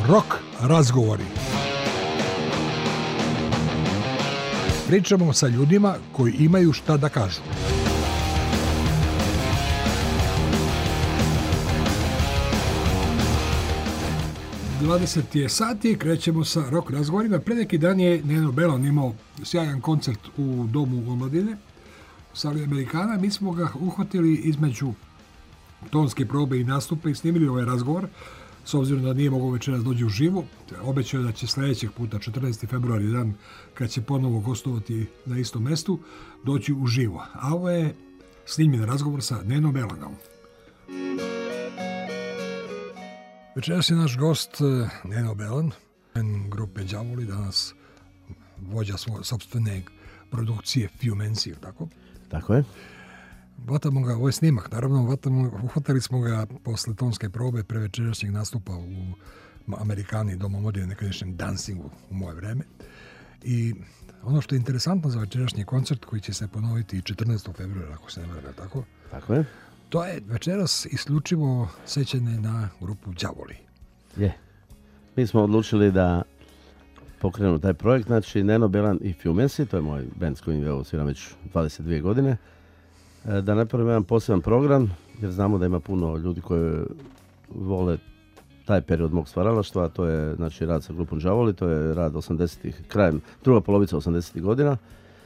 Rock razgovori. Pričamo sa ljudima koji imaju šta da kažu. Je sati, krećemo sa rock razgovorima. Pre neki dan je Neno Belan imao sjajan koncert u Domu omladine, u sali Amerikana. Mi smo ga uhvatili između tonske probe i nastupe i snimili ovaj razgovor, s obzirom da nije mogao večeras dođi u živo. Obećao je da će sljedećeg puta, 14. februari, dan kad će ponovo gostovati na istom mestu, doći u živo. A ovo je snimljen razgovor sa Nenom Belanom. Večeras je naš gost Neno Belan, grupe Đavoli, danas vođa svoje sopstvene produkcije Fiumensi, tako? Tako je. Vatamo ga, ovo je snimak, naravno, uhvatili smo ga posle tonske probe pre večerašnjeg nastupa u Amerikani, Dom omladine, nekadašnjem dansingu u moje vreme. I ono što je interesantno za večerašnji koncert, koji će se ponoviti 14. februara, ako se ne varam, tako? Tako je. To je večeras isključivo sećanje na grupu Đavoli. Je. Mi smo odlučili da pokrenu taj projekt, znači Neno Belan i Fiumensi, to je moj band s kojim sviram već 22 godine, da napravimo jedan poseban program, jer znamo da ima puno ljudi koji vole taj period mog stvaralaštva, to je znači rad sa grupom Đavoli, to je rad 80-ih, krajem, druga polovica 80-ih godina.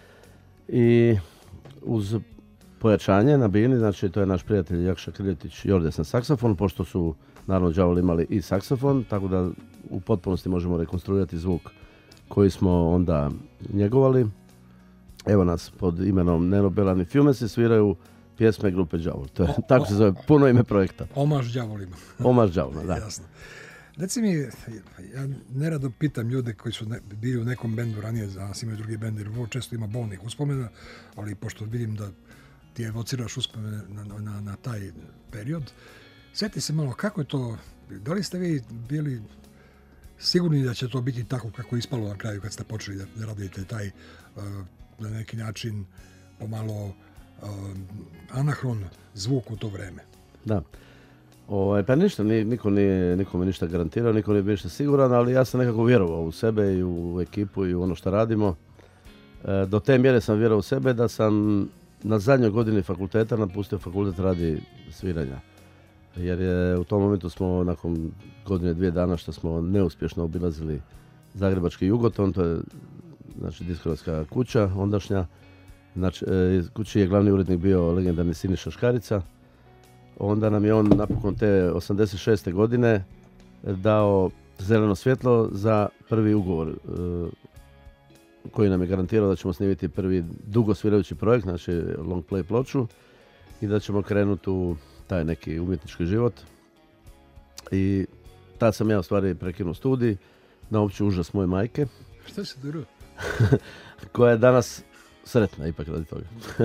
I uz pojačanje na bini, znači to je naš prijatelj Jakša Kriljetić Jordes na saksofon, pošto su naravno Đavoli imali i saksofon, tako da u potpunosti možemo rekonstruirati zvuk koji smo onda njegovali. Evo nas pod imenom Neno Belan i Fiumensi sviraju pjesme grupe Đavoli. To je, tako se zove, puno ime projekta. Omaž Đavolima. Omaž Đavolima, da. Jasno. Reci mi, ja nerado pitam ljude koji su bili u nekom bendu ranije, danas imaju drugi bend, jer vrlo često ima bolnih uspomena, ali pošto vidim da ti evociraš uspomene na taj period, sjeti se malo kako je to, da li ste vi bili sigurni da će to biti tako kako je ispalo na kraju kad ste počeli da radite taj na neki način pomalo anahron zvuk u to vreme? Da. Pa ništa, niko nije nikome ništa garantirao, niko nije bio ništa siguran, ali ja sam nekako vjerovao u sebe i u ekipu i u ono što radimo. Do te mjere sam vjerovao u sebe da sam na zadnjoj godini fakulteta napustio fakultet radi sviranja. Jer je u tom momentu smo nakon godine 2 dana što smo neuspješno obilazili Zagrebački Jugoton, to je znači diskografska kuća ondašnja, znači kući je glavni urednik bio legendarni Siniša Škarica. Onda nam je on napokon te 86. godine dao zeleno svjetlo za prvi ugovor koji nam je garantirao da ćemo snimiti prvi dugo svirajući projekt, znači long play ploču, i da ćemo krenuti u taj neki umjetnički život. I tad sam ja u stvari prekinuo studij na opći užas moje majke. Šta si dirao? Koja je danas sretna ipak radi toga.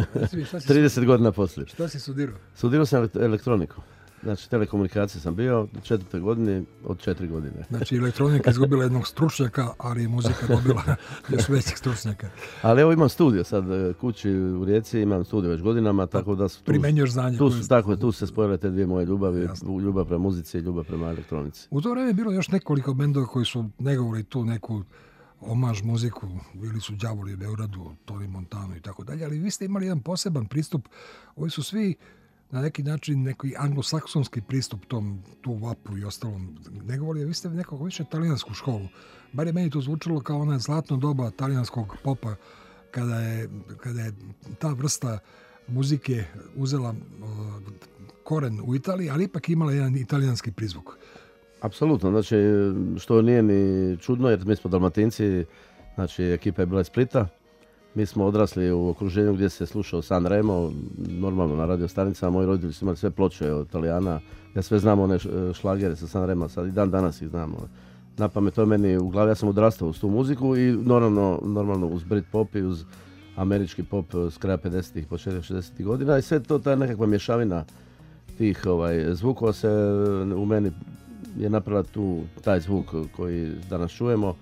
30 godina poslije. Šta si studirao? Studirao sam elektroniku. Znači, telekomunikacije sam bio u 4. godini od 4 godine. Znači, elektronika izgubila jednog stručnjaka, ali muzika dobila još većih stručnjaka. Ali evo imam studio sad kući u Rijeci, imam studio već godinama, tako da su primenjuješ znanje. Tu se spojile te dvije moje ljubavi, jasno. Ljubav prema muzici i ljubav prema elektronici. U to vreme je bilo još nekoliko bendova koji su negovali tu neku omaž muziku, bili su Đavoli u Beogradu, Tony Montano i tako dalje, ali vi ste imali jedan poseban pristup, ovi su svi na neki način neki anglosaksonski pristup tu vapu i ostalom negovali, a vi ste nekako više talijansku školu. Bar je meni to zvučilo kao ona zlatno doba talijanskog popa, kada je ta vrsta muzike uzela koren u Italiji, ali ipak imala jedan italijanski prizvuk. Apsolutno, znači što nije ni čudno, jer mi smo Dalmatinci, znači ekipa je bila iz Splita. Mi smo odrasli u okruženju gdje se slušao San Remo, normalno na radio stanicama, moji roditelji su imali sve ploče od Italijana, ja sve znamo one šlagere sa San Rema, sad i dan danas ih znamo. Napamet, to je meni u glavi, ja sam odrastao uz tu muziku i normalno uz Britpop i uz američki pop s kraja 50-ih, početka 60-ih godina i sve to, ta nekakva mješavina tih zvukova se u meni je napravila taj zvuk koji danas čujemo.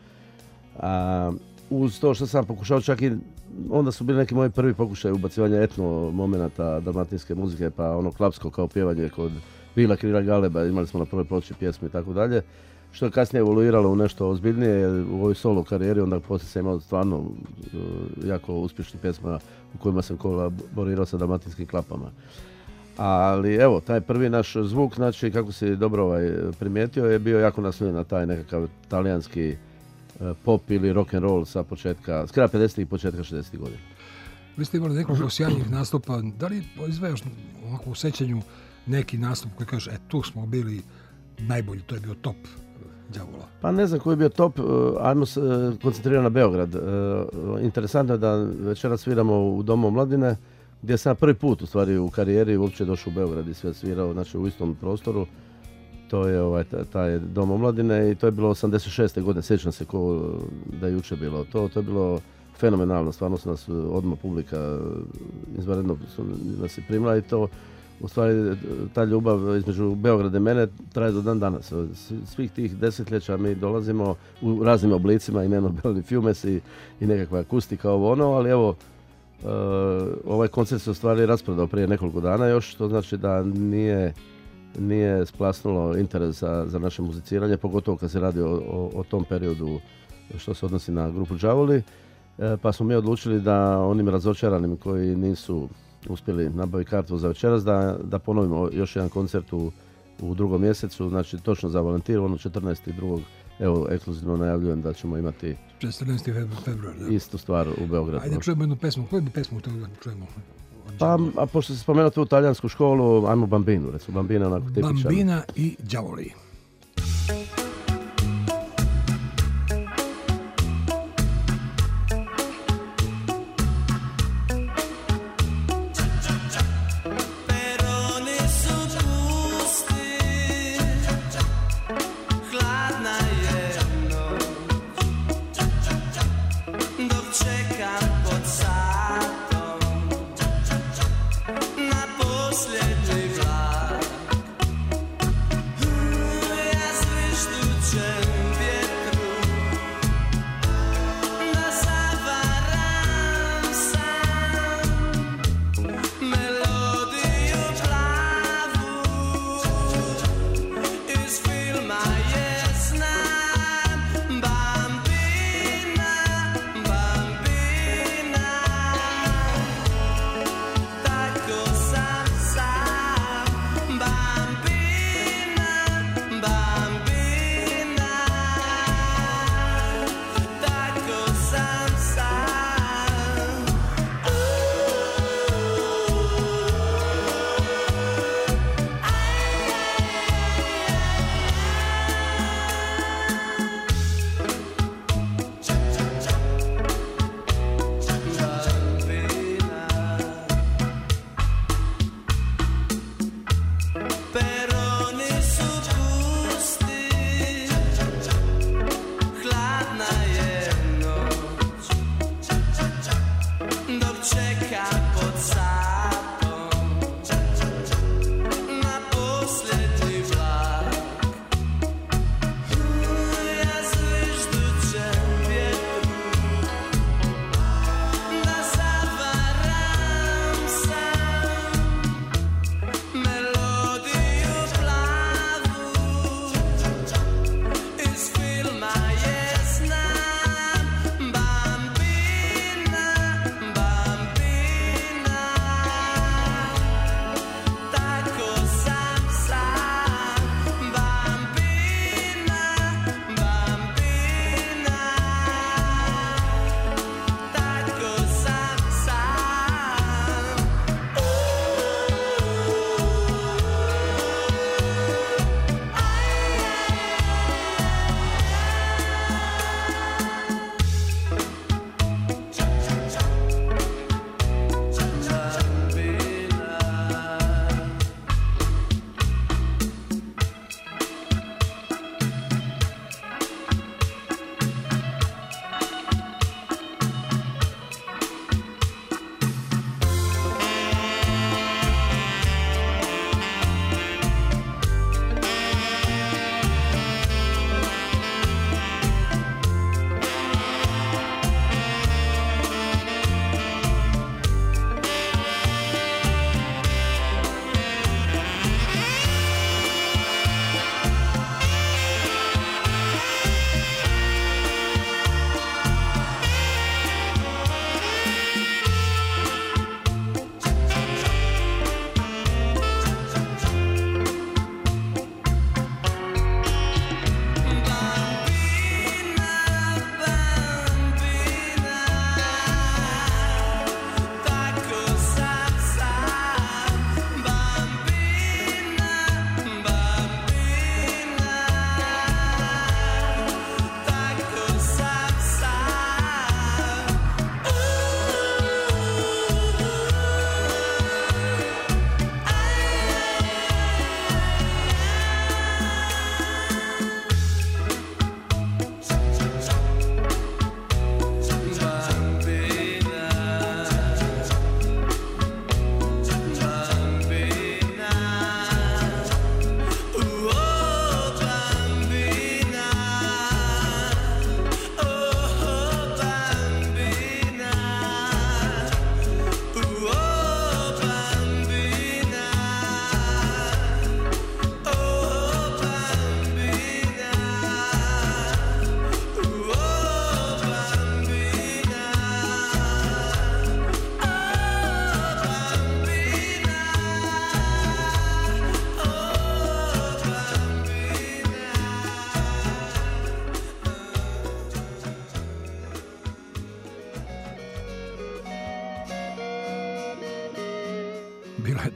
Uz to što sam pokušao čak i onda su bili neki moji prvi pokušaj ubacivanja etno momenata dalmatinske muzike, pa ono klapsko kao pjevanje kod Vila Krila Galeba, imali smo na prvoj ploči pjesmu i tako dalje. što je kasnije evoluiralo u nešto ozbiljnije u ovoj solo karijeri, onda poslije sam imao stvarno jako uspješnih pjesma u kojima sam kolaborirao sa Dalmatinskim klapama. Ali evo, taj prvi naš zvuk, znači kako si dobro primijetio, je bio jako naslonjen na taj nekakav talijanski pop ili rock and roll sa početka, s kraja 50. i početka 60. godina. Vi ste imali nekoliko sjajnih nastupa, da li izvejaš ovako u sećanju neki nastup koji kaže, tu smo bili najbolji, to je bio top Đavola? Pa ne znam koji je bio top, ajmo se koncentrirati na Beograd. Interesantno je da večeras sviramo u Domu omladine, gdje sam prvi put u stvari u karijeri uopće došao u Beograd i sve svirao, znači u istom prostoru. To je taj Dom omladine i to je bilo 86. godine, sjećam se ko da je jučer bilo. To je bilo fenomenalno, stvarno su nas odmah publika izvanredno nas je primila i to u stvari ta ljubav između Beograda i mene traje do dan danas. Svih tih desetljeća mi dolazimo u raznim oblicima i nenobelni filmes i nekakva akustika ali evo ovaj koncert se u stvari rasprodao prije nekoliko dana još, to znači da nije splasnulo interes za naše muziciranje, pogotovo kad se radi o tom periodu što se odnosi na grupu Đavoli. Pa smo mi odlučili da onim razočaranim koji nisu uspjeli nabaviti kartu za večeras, da ponovimo još jedan koncert u drugom mjesecu, znači točno za Valentinu, 14.2. Evo, ekskluzivno najavljujem da ćemo imati 14. februar, da. Istu stvar u Beogradu. Ajde čujemo jednu pesmu, koju bi pesmu čujemo? Pa, a pošto se spomenuo tu talijansku školu, ajmo Bambinu, recimo Bambina onako tipičan. Bambina i Đavoli.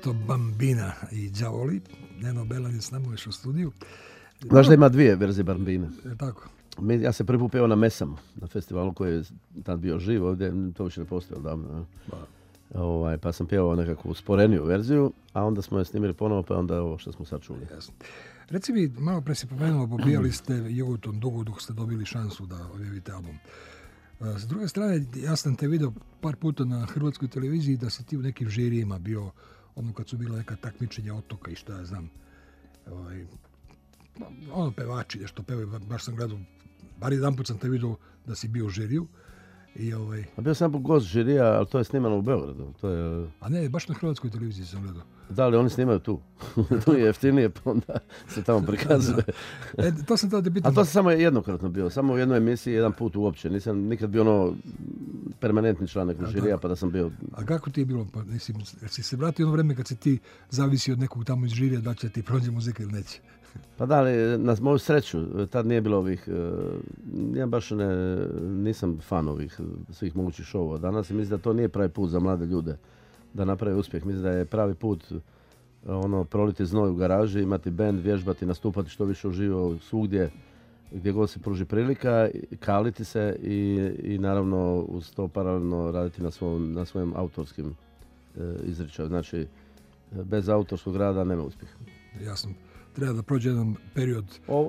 Tito Bambina i Đavoli. Neno Belan je s nama još u studiju. Znaš da ima dvije verzije Bambine? Tako. Ja se prvi put peo na Mesamu, na festivalu koji je tad bio živ ovdje, to više ne postoji odavno. Pa sam pjevao nekakvu sporeniju verziju, a onda smo je snimili ponovo, pa onda ovo što smo sad čuli. Jasno. Reci mi, malo pre si pomenuo, pobijali ste i u tom dugu dok ste dobili šansu da objavite album. S druge strane, ja sam te vidio par puta na hrvatskoj televiziji da si ti u nekim žirijima bio, ono kad su bila neka takmičenja otoka i šta ja znam. Ono pevači, nešto pevaju, baš sam gledao, bar jedan put sam te vidio da si bio u žiriju. A bio sam gost žirija, ali to je snimano u Beogradu. A ne, baš na hrvatskoj televiziji sam gledao. Da, ali oni snimaju tu. Tu je jeftinije, pa onda se tamo prikazuje. To sam tada pitao. A to sam samo jednokratno bio, samo u jednoj emisiji, jedan put uopće. Nisam nikad bio permanentni član nekog žirija, pa da sam bio... A kako ti je bilo? Pa, si se vratio ono vreme kad si ti zavisi od nekog tamo iz žirija da će ti prođe muzika ili neće? Pa da, ali na moju sreću, tad nije bilo ovih, ja baš nisam fan ovih svih mogućih šova danas i mislim da to nije pravi put za mlade ljude da naprave uspjeh. Mislim da je pravi put proliti znoj u garaži, imati bend, vježbati, nastupati što više uživo svugdje gdje god se pruži prilika, kaliti se i naravno uz to paralelno raditi na svojim autorskim izričaju. Znači, bez autorskog rada nema uspjeha. Jasno. Treba da prođe jedan period.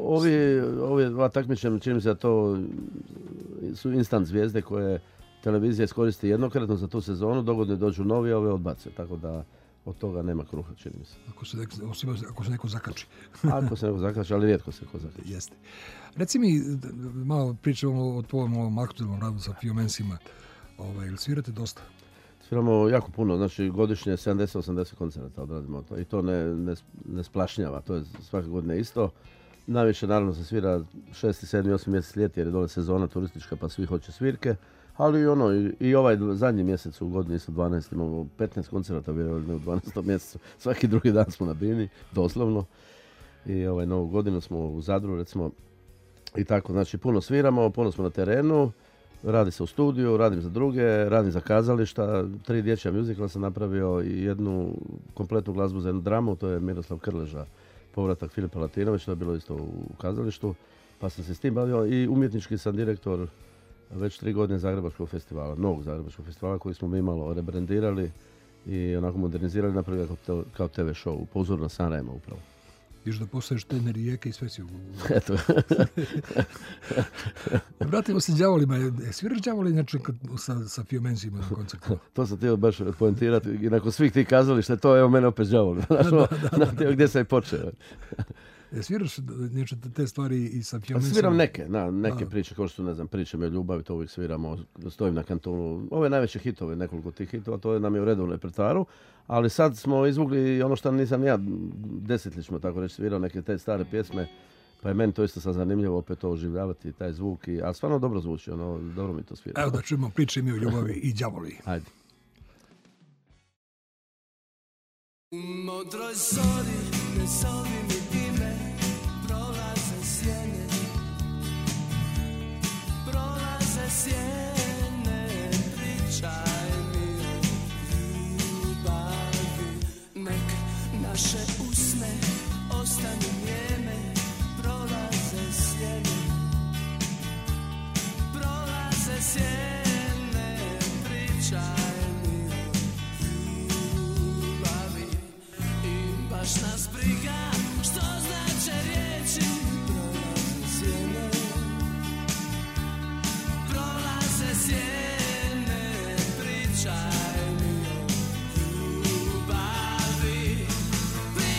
Ova takmičenja, čini mi se da to su instant zvijezde koje televizija iskoristi jednokratno za tu sezonu, dogodne dođu novi, ove odbace, tako da od toga nema kruha, čini mi se. Ako se neko zakači. Ako se neko zakači, ali rijetko se neko zakači. Jeste. Reci mi, malo pričamo o tvojom aktualnom radu sa Fiumensima. Ili svirate dosta? Sviramo jako puno, znači godišnje 70-80 koncerata odradimo to i to ne splašnjava, to je svake godine isto. Najviše naravno se svira 6., 7., 8. mjesec ljeti jer je dole sezona turistička pa svi hoće svirke, ali i ovaj zadnji mjesec u godini isto 12, imamo 15 koncerata vjerovali u 12. mjesecu, svaki drugi dan smo na bini, doslovno. I novu godinu smo u Zadru recimo i tako, znači puno sviramo, puno smo na terenu. Radi se u studiju, radim za druge, radim za kazališta, 3 dječja muzikala sam napravio i jednu kompletnu glazbu za jednu dramu, to je Miroslav Krleža, povratak Filipa Latinovića, to je bilo isto u kazalištu, pa sam se s tim bavio i umjetnički sam direktor već 3 godine Zagrebačkog festivala, novog Zagrebačkog festivala koji smo mi malo rebrandirali i onako modernizirali, napravili kao TV show, po uzoru na Sanremo upravo. Još da postaješ tener Rijeke i sve si u... Eto. Vratimo se Đavolima. Sviraš Đavoli inače sa Fiumensima na koncertu? To sam htio baš poentirati. I nakon svih tih kazališta, to evo mene opet Đavoli. Gdje sam i počeo. Sviraš te stvari i sa Fiumensima? Sviram neke priče, kao što su, ne znam, priče o ljubavi, to uvijek sviramo, stojim na kantonu. Ove najveće hitove, nekoliko tih hitova, to nam je u redovnom repertoaru, ali sad smo izvukli ono što nisam ja desetljećima, tako reći, svirao neke te stare pjesme, pa je meni to isto sad zanimljivo opet to oživljavati, taj zvuk, ali stvarno dobro zvuči, dobro mi to svira. Evo da čujemo priče mi o ljubavi i Đavoli. Ajde. U modroj zori, ne zovi mi dime, prolaze sjene, pričaj mi o ljubavi. Nek naše usne ostanu njeme, prolaze sjene, pričaj mi o ljubavi. I baš nas briga što znače riječi, prolaze sjene, pričaj mi o ljubavi.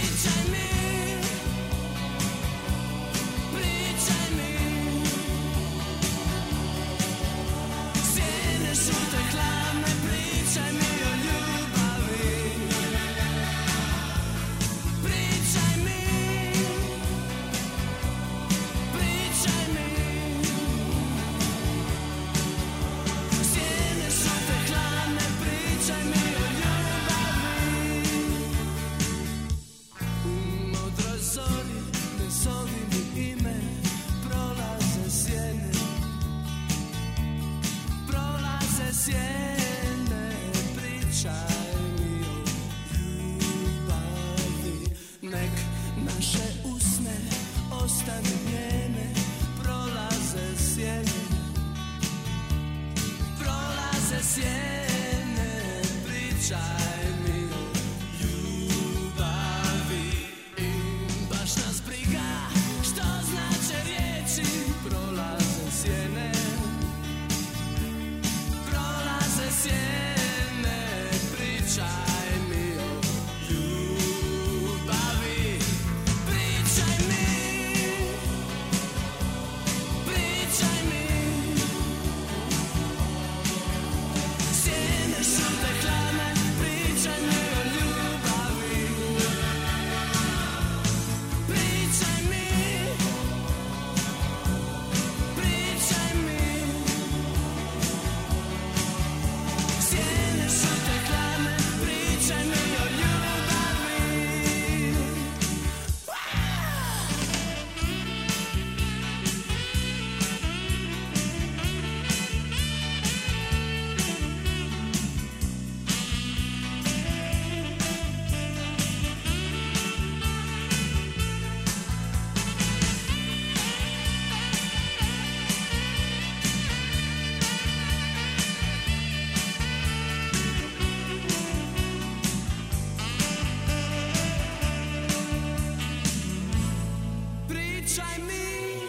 Pričaj mi,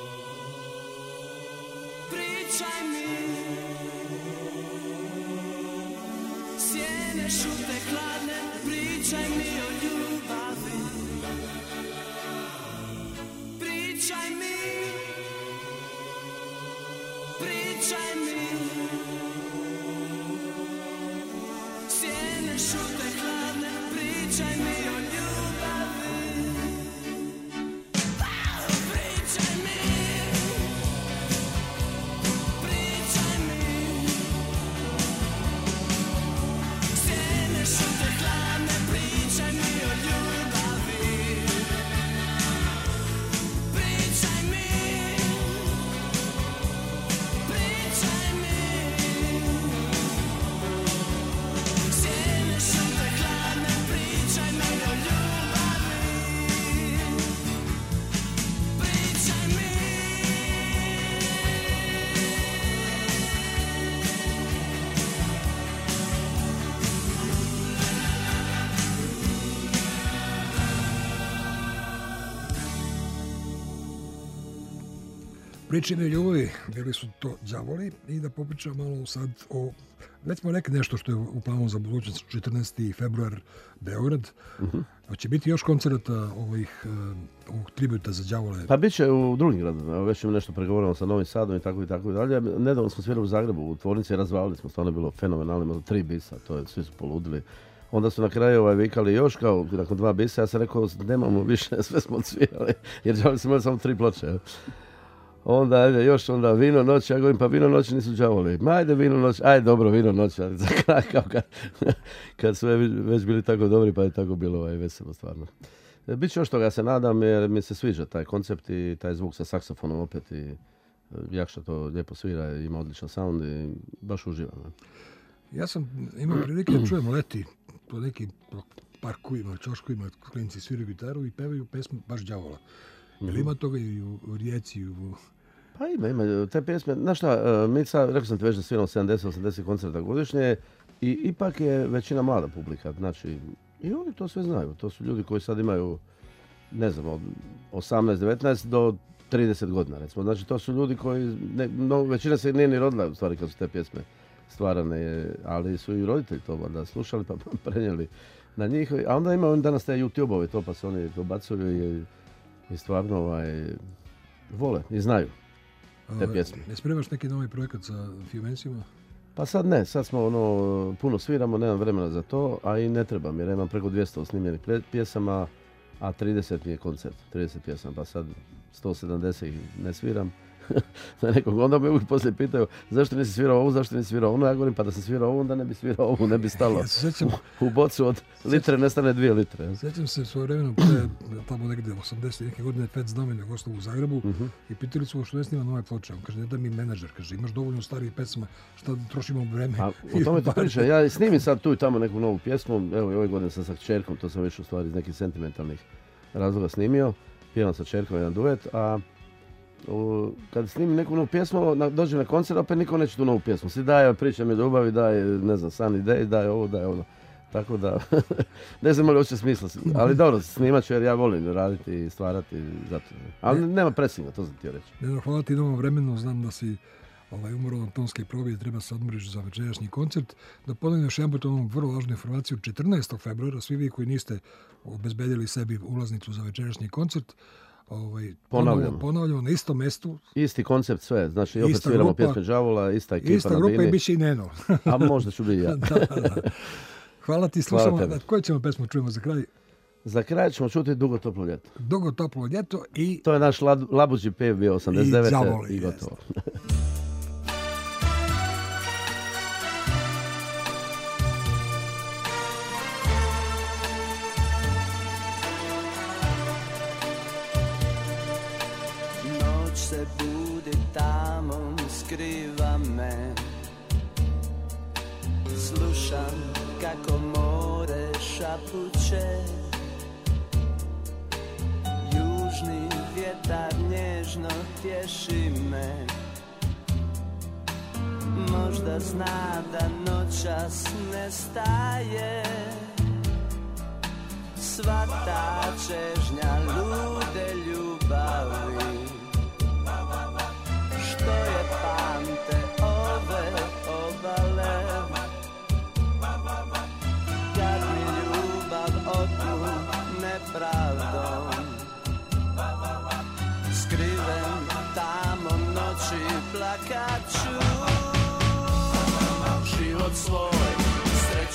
pričaj mi. Sjene šute hladne, pričaj mi o ljubavi. Pričaj mi, pričaj mi. Sjene šute hladne, pričaj mi o ljubavi. Pričaj mi, pričaj mi. Sjene šute hladne, pričaj mi o ljubavi. Pričaj mi, pričaj mi. Sjene šute hladne, pričaj mi o ljubavi. Pričaj mi. Priče mi o ljubavi, bili su to đavoli i da popričam malo sad o, već smo rekli nešto što je u planu za budućnost, 14. februar, Beograd. Hoće biti još koncerata ovog tributa za đavole? Pa bit će u drugim gradovima, već ćemo nešto pregovorimo sa Novim Sadom i tako dalje. Nedavno smo svirali u Zagrebu, u tvornici razvalili smo, stvarno je bilo fenomenalno, imali 3 bisa, to je, svi su poludili. Onda su na kraju vikali još kao nakon 2 bisa, ja sam rekao nemamo više, sve smo odsvirali, jer đavoli smo imali samo 3 ploče. Jel? Onda ajde još, onda Vino noć, ja govorim pa Vino noć nisu đavoli. Ma ajde Vino noć, ajde dobro Vino noć, ali za kraj kao kad su već bili tako dobri pa je tako bilo veselo stvarno. Biće još toga, ja se nadam jer mi se sviđa taj koncept i taj zvuk sa saksofonom opet i Jakša to lijepo svira, ima odličan sound i baš uživam. Ja sam imao prilike da čujem leti po nekim parkovima, čoškovima, klinci sviraju gitaru i pevaju pesmu baš đavola. Ili ima toga i u Rijeci? Pa ima te pjesme. Znaš šta, mi sad, rekao sam ti već da sviramo 70-80 koncerta godišnje i ipak je većina mlada publika. Znači, i oni to sve znaju. To su ljudi koji sad imaju, ne znam, od 18-19 do 30 godina, recimo. Znači, to su ljudi koji, većina se nije ni rodila u stvari kad su te pjesme stvarane, ali su i roditelji to valjda slušali pa prenijeli na njih. A onda ima danas te YouTube-ove to pa se oni to bacuju i stvarno vole i znaju te pjesme. Ne spremaš neki novi projekat sa Fiumensima? Pa sad ne, sad smo puno sviramo, nemam vremena za to, a i ne trebam jer imam preko 200 snimljenih pjesama, a 30 mi je koncert, 30 pjesama, pa sad 170 ne sviram. Onda me uvijek poslije pitaju zašto nisi svirao ovu, zašto nisi svirao ono, ja govorim pa da sam svirao ovu, onda ne bi svirao ovu, ne bi stalo. U bocu od litre nestane 2 litre. Sjećam se svoje vremenu, prije tamo negdje 80. neke godine Fats Domino gostao u Zagrebu i pitali su što ne snima nove ploče. On kaže, ne da mi menadžer, kaže, imaš dovoljno starih pesama, šta da trošimo vreme. A o tome ti priča, ja snimim sad tu i tamo neku novu pjesmu, evo i ove godine sam sa kćerkom, to sam više u stvari iz nekih sentimentalnih razloga snimio, pjevam sa kćerkom jedan duet, a kad snimim neku novu pjesmu, dođem na koncert, opet niko neće tu novu pjesmu. Svi daje, priča mi ljubavi, daje, ne znam, Sunny Day, daje ovo, daje ono. Tako da, ne znam li hoće smisla. Ali dobro, snimat ću jer ja volim raditi i stvarati zato. Ali nema presinga, to sam htio reći. Hvala ti na ovom vremenu, znam da si umro na tonske probi, treba se odmoriš za večerašnji koncert. Da ponovim još jedan put ovom vrlo važnu informaciju, 14. februara, svi vi koji niste obezbedili sebi ulaznicu za večerašnji koncert, ponavljamo na istom mestu. Isti koncept sve, znači opet sviramo pjesme đavola, ista ekipa. Ista grupa i bit će i Neno. A možda ću biti ja. Da. Hvala ti, slušamo. Koju ćemo pesmu čujemo za kraj? Za kraj ćemo čuti Dugo toplo ljeto. Dugo toplo ljeto i... To je naš labuđi pev bio 89. I đavoli, i gotovo. Se budi tamo, skriva me. Slušam kako more šapuće. Južni vjetar nježno tješi me. Možda zna da noćas ne staje. Sva ta čežnja lude ljubavi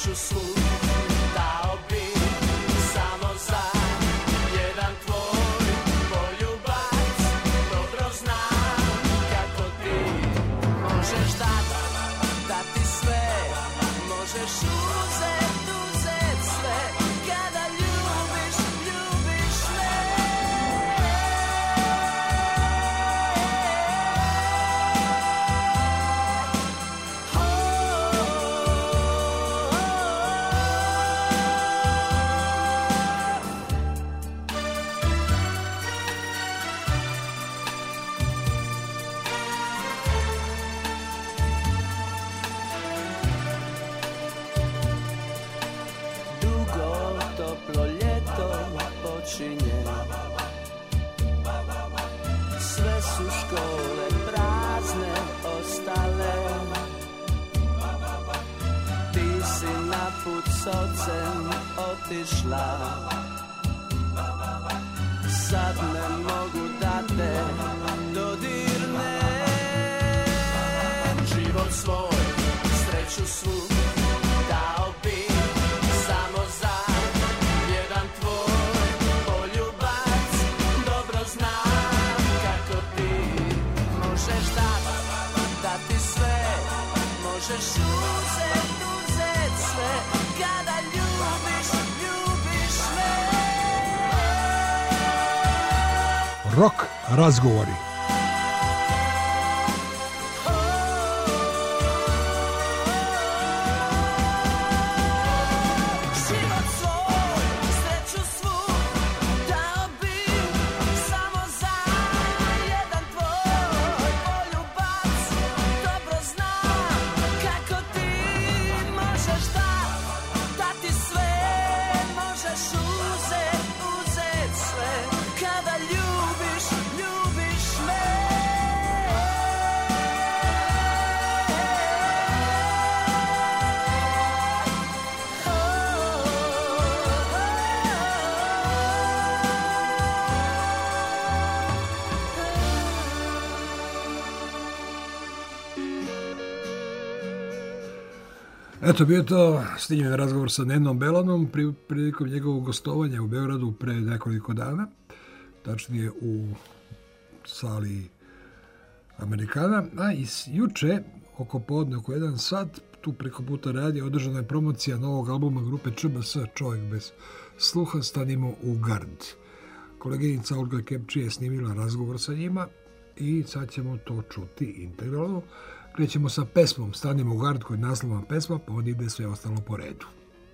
sreću svu dao bi samo za jedan tvoj poljubac. Dobro znam kako ti možeš dati sve, možeš uzet sve, kada ljubiš me. Dugo toplo ljeto počinje, sve su škole prazne ostale. Ti si na put s ocem otišla, sad ne mogu da te dodirnem. Život svoj, sreću svu dao bi samo za jedan tvoj poljubac. Dobro znam kako ti možeš dati sve, možeš uzet sve, kada ljubiš me. Rock razgovori. Život svoj, sreću svu dao bi samo za jedan tvoj poljubac. Dobro znam kako ti možeš dati sve, možeš uzet sve, kada ljubiš me. Eto, bio je to snimljen razgovor sa Nenom Belanom prilikom njegovog gostovanja u Beogradu pre nekoliko dana, tačnije u sali Amerikana. A juče, oko podne, oko 1 sat, tu preko puta radija održana je promocija novog albuma grupe ČBS, Čovjek bez sluha, Stanimo u gard. Koleginica Olga Kepči je snimila razgovor sa njima i sad ćemo to čuti integralno. Krećemo sa pesmom Stanimo u gard, koja je naslovna pesma, pa onda ide sve ostalo po redu.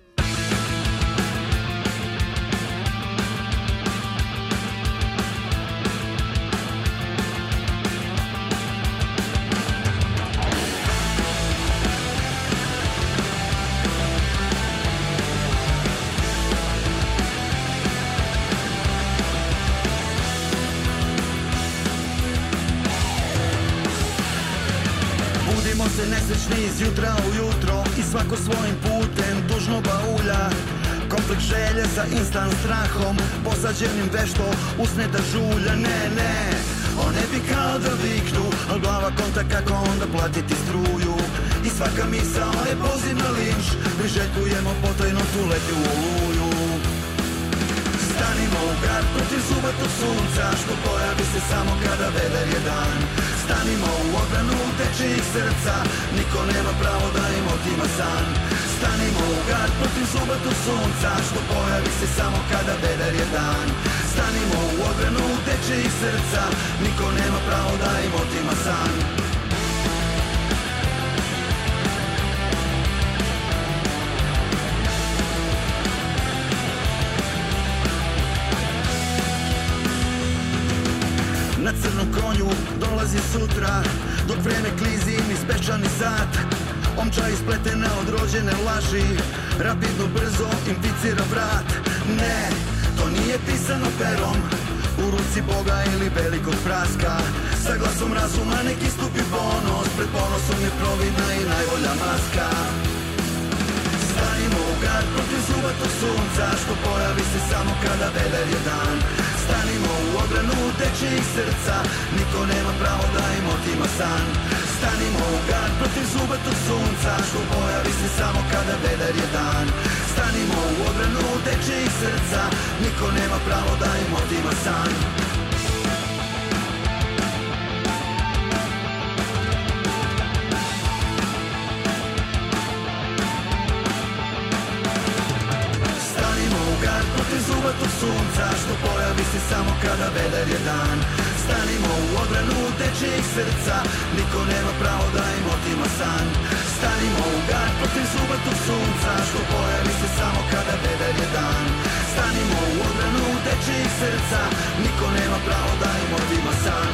Nesrećni iz jutra u jutro i svako svojim putem tužno baulja. Konflikt želje sa instant strahom, posađenim vešto usne da žulja. Ne, one bi kao da viknu, al glava konta kako onda platiti struju. I svaka misao je poziv na linč, priželjkujemo potajno tu leti u oluju. Stanimo u gard protiv zubatog sunca, što pojavi se samo kada vedar je dan. Stanimo u odbranu tečijih srca, niko nema pravo da im otima san. Stanimo u gard protiv zubatog sunca, što pojavi se samo kada vedar je dan. Stanimo u odbranu tečijih srca, niko nema pravo da im otima san. Na crnom konju dolazi sutra, dok vreme klizi mi spečani sat. Omča ispletena od rođene laži, rapidno brzo implicira vrat. Ne, to nije pisano perom, u ruci Boga ili velikog praska. Sa glasom razuma neki stupi ponos, pred ponosom je providna i najbolja maska. Stanimo u gard protiv zubatog sunca, što pojavi se samo kada vedar je dan. Stanimo u odbranu tečijih srca, niko nema pravo da im otima san. Stanimo u gard protiv zubatog sunca što pojavi se samo kada vedar je dan. Stanimo u odbranu dečijih srca, niko nema pravo da im otima san. Protiv zubatog sunca što pojavi se samo kada vedar je dan. Stanimo u odbranu dečijih srca, niko nema pravo da im otima san. Stanimo u gard protiv zubatog sunca što pojavi se samo kada vedar je dan. Stanimo u odbranu dečijih srca, niko nema pravo da im otima san.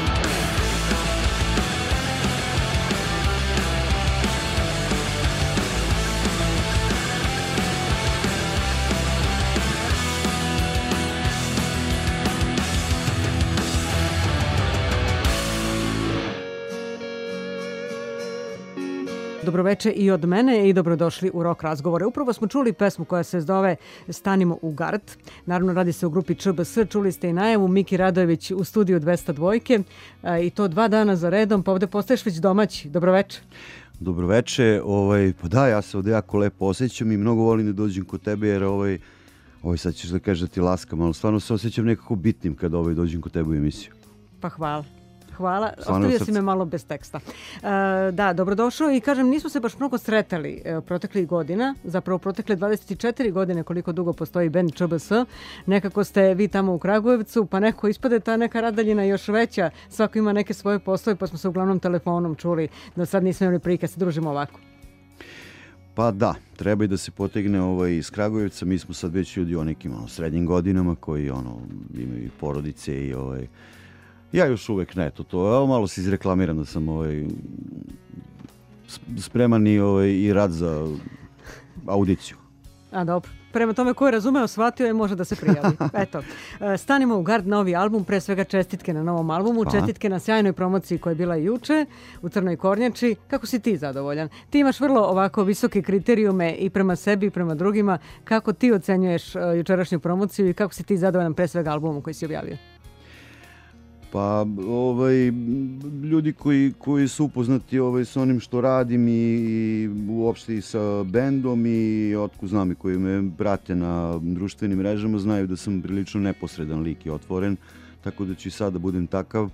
Dobroveče i od mene i dobrodošli u Rock razgovore. Upravo smo čuli pesmu koja se zove Stanimo u gard. Naravno radi se o grupi ČBS. Čuli ste i najavu Miki Radojević u studiju 202 i to 2 dana za redom. Pa ovde postaješ već domaći. Dobroveče. Dobroveče. Pa da, ja se ovde jako lepo osjećam i mnogo volim da dođem kod tebe jer sad ćeš da kažeš da ti laskam, ali stvarno se osjećam nekako bitnim kada dođem kod tebe u emisiju. Pa hvala. Hvala, ostavio si me malo bez teksta. Da, dobrodošao i kažem, nismo se baš mnogo sretali proteklih godina, zapravo protekle 24 godine koliko dugo postoji bend ČBS. Nekako ste vi tamo u Kragujevcu, pa neko ispade ta neka radaljina još veća, svako ima neke svoje poslove, pa smo se uglavnom telefonom čuli, da sad nismo imali prilike se družimo ovako. Pa da, treba i da se potegne iz Kragujevca, mi smo sad već ljudi o nekim srednjim godinama koji imaju i porodice i ja još uvek ne, evo malo se izreklamiram da sam spreman i rad za audiciju. A dobro, prema tome ko je razumeo, shvatio je, može da se prijavi. Eto, Stanimo u gard, novi album, pre svega čestitke na novom albumu, čestitke na sjajnoj promociji koja je bila juče u Crnoj Kornjači. Kako si ti zadovoljan? Ti imaš vrlo ovako visoke kriterijume i prema sebi i prema drugima. Kako ti ocenjuješ jučerašnju promociju i kako si ti zadovoljan pre svega albumom koji si objavio? Pa, ljudi koji su upoznati s onim što radim i uopšte i sa bendom i otkud znam i koji me prate na društvenim mrežama znaju da sam prilično neposredan lik i otvoren, tako da ću i sada budem takav.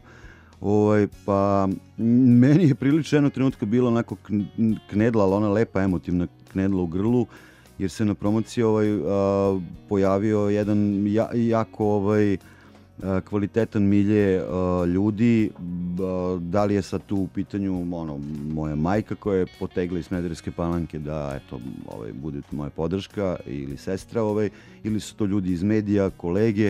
Pa, meni je prilično jednog trenutka bila onako knedla, ali ona lepa emotivna knedla u grlu, jer se na promociji pojavio jedan jako kvalitetan milje ljudi. Da li je sad tu u pitanju moja majka koja je potegla iz Smederevske Palanke da bude moja podrška ili sestra, ili su to ljudi iz medija, kolege.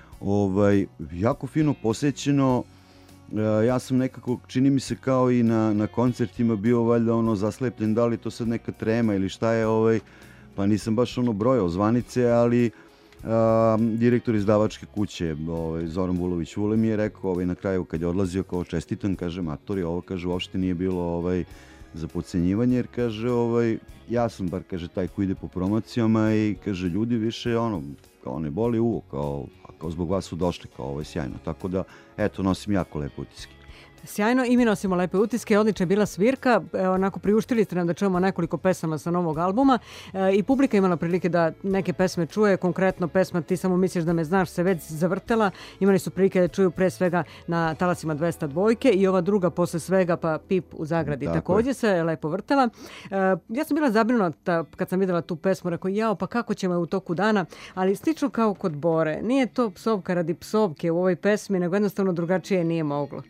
Jako fino posjećeno. Ja sam nekako, čini mi se kao i na koncertima bio valjda zaslepljen, da li to sad neka trema ili šta je, pa nisam baš brojao zvanice, ali direktor izdavačke kuće Zoran Vulović Vule mi je rekao na kraju kad je odlazio kao čestitan, kaže matori, ovo kaže uopšte nije bilo za podcenjivanje, jer kaže ja sam bar kaže taj koji ide po promocijama i kaže ljudi više kao ne boli uvo, kao zbog vas su došli, kao ovo je sjajno, tako da eto nosim jako lepe utiske. Sjajno, i mi nosimo lepe utiske, odlična je bila svirka, onako priuštili ste nam da čujemo nekoliko pesama sa novog albuma i publika imala prilike da neke pesme čuje, konkretno pesma Ti samo misliš da me znaš se već zavrtela, imali su prilike da čuju pre svega na talasima 202 i ova druga posle svega pa Pip u zagradi također se lepo vrtela. Ja sam bila zabrinuta kad sam videla tu pesmu, rekao pa kako ćemo je u toku dana, ali slično kao kod Bore, nije to psovka radi psovke u ovoj pesmi, nego jednostavno drugačije nije moglo.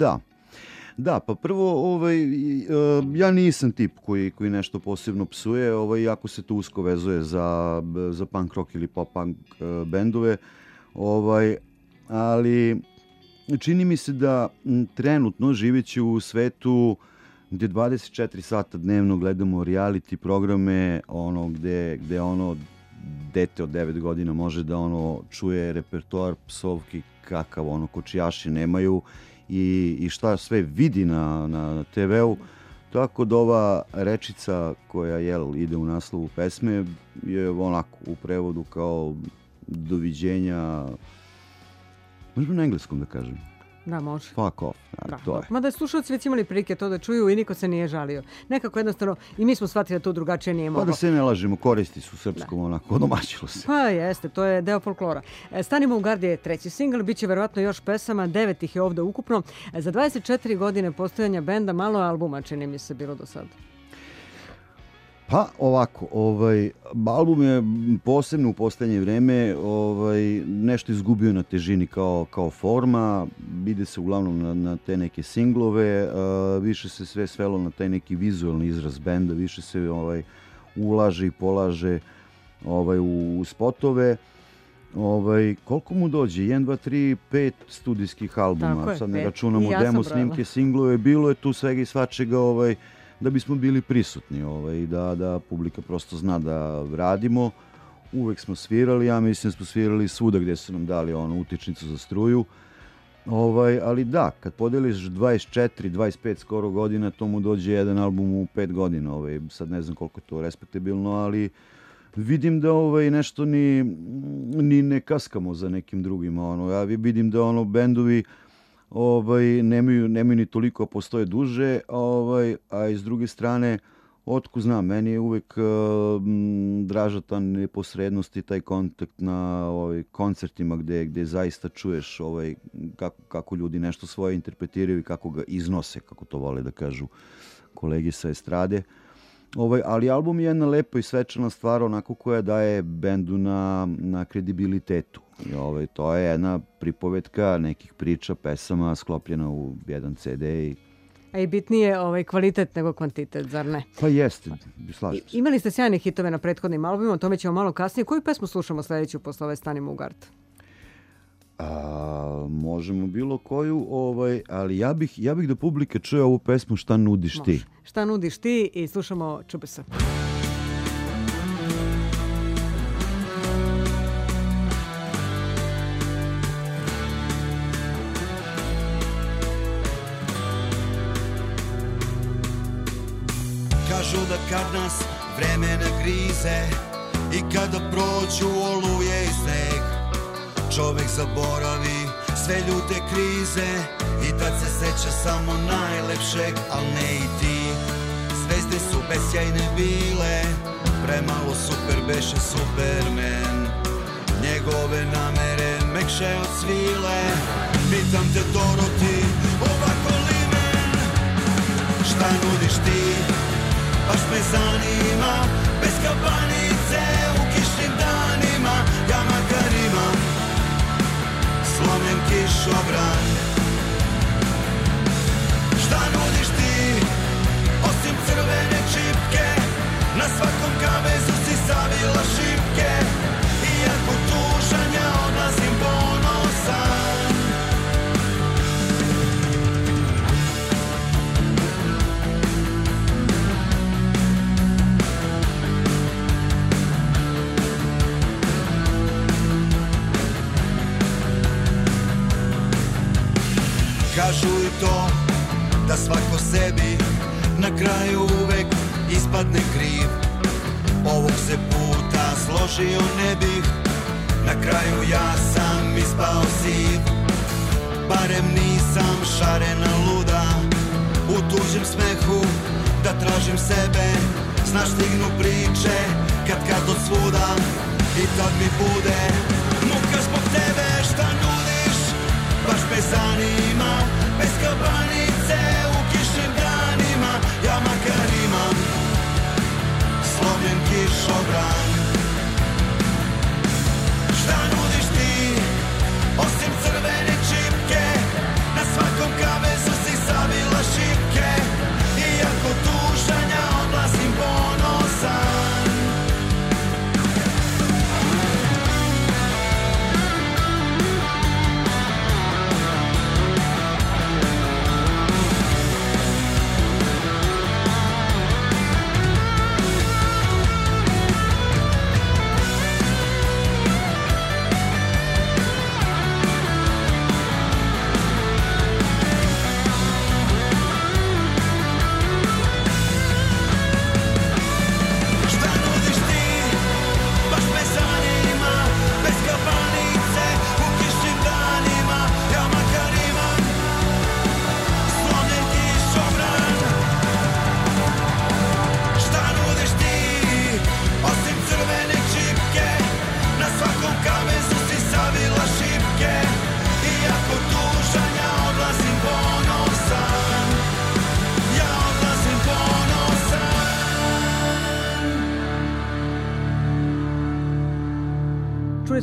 Da, pa prvo, ja nisam tip koji nešto posebno psuje, jako se to usko vezuje za punk rock ili pop punk bendove, ali čini mi se da trenutno živeći u svetu gdje 24 sata dnevno gledamo reality programe, gdje dete od 9 godina može da čuje repertoar psovki kakav kočijaši nemaju i šta sve vidi na TV-u, tako da ova rečica koja ide u naslovu pesme je onako u prevodu kao doviđenja, možda na engleskom da kažem. Da, može. Fuck off. To je. Mada slušalci već imali prilike to da čuju i niko se nije žalio. Nekako jednostavno i mi smo shvatili da to drugačije nije moglo. Pa da se ne lažemo, koristi su srpskom, onako, odomaćilo se. Pa jeste, to je deo folklora. Stanimo u gardi je treći singl, bit će verovatno još pesama, 9 ih je ovde ukupno. Za 24 godine postojanja benda malo albuma, čini mi se, bilo do sada. Pa ovako, album je posebno u poslednje vreme nešto izgubio na težini kao forma, ide se uglavnom na te neke singlove, više se sve svelo na taj neki vizualni izraz benda, više se ulaže i polaže u spotove. Koliko mu dođe? 1, 2, 3, 5 studijskih albuma, sad ne računamo demo snimke, singlove, bilo je tu svega i svačega, da bismo bili prisutni, da publika prosto zna da radimo. Uvek smo svirali, ja mislim da smo svirali svuda gdje su nam dali utičnicu za struju. Ali da, kad podeliš 24, 25 skoro godina, to mu dođe jedan album u 5 godina. Sad ne znam koliko je to respektabilno, ali vidim da nešto ni ne kaskamo za nekim drugima. Ja vidim da bendovi nemaju ni toliko, postoje duže, a iz druge strane, otko znam, meni je uvek draža ta neposrednost i taj kontakt na koncertima gde zaista čuješ kako ljudi nešto svoje interpretiraju i kako ga iznose, kako to vole da kažu kolege sa estrade. Ali album je jedna lepa i svečana stvar, onako koja daje bendu na kredibilitetu. To je jedna pripovetka nekih priča, pesama sklopljena u jedan CD. A i bitnije kvalitet nego kvantitet, zar ne? Pa jeste, slažem se. Imali ste sjajne hitove na prethodnim albumima, o tome ćemo malo kasnije. Koju pesmu slušamo sledeću posle ove Stanimo u gard? Možemo bilo koju, ali ja bih da publika čuje ovu pesmu Šta nudiš ti. Šta nudiš ti i slušamo ČBS. Kažu da kad nas vreme nagrize i kada prođu oluje i sneg, čovek zaboravi sve ljute krize i tad se seća samo najlepšeg, al ne i ti. Zvezde su besjajne bile, premalo super beše Superman. Njegove namere mekše od svile. Pitam te Doroti, ovako li men, šta nudiš ti? Baš me zanima, bez kabanice u kišnim danima, ja makar imam slomljen kišobran. Šta nudiš ti, osim crvene čipke, na svakom kavezu si savila šipke, iako tužan ja odlazim ponosan. Kažu i to da svako sebi na kraju uvek ispadne kriv. Ovog se puta složio ne bih, na kraju ja sam ispao siv. Barem nisam šarena luda, u tuđem smehu da tražim sebe. Znaš, stignu priče kad od svuda i tad mi bude muka zbog tebe. Šta nudiš, baš me zanima, bez kabanice u kišnim danima, ja makar imam slomljen kišobran. Šta nudiš ti, osim crvene čipke, na svakom kavezu si savila šipke, iako tužan ja odlazim ponosan.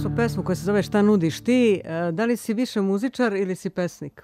smo pesmu koja se zove Šta nudiš ti. Da li si više muzičar ili si pesnik?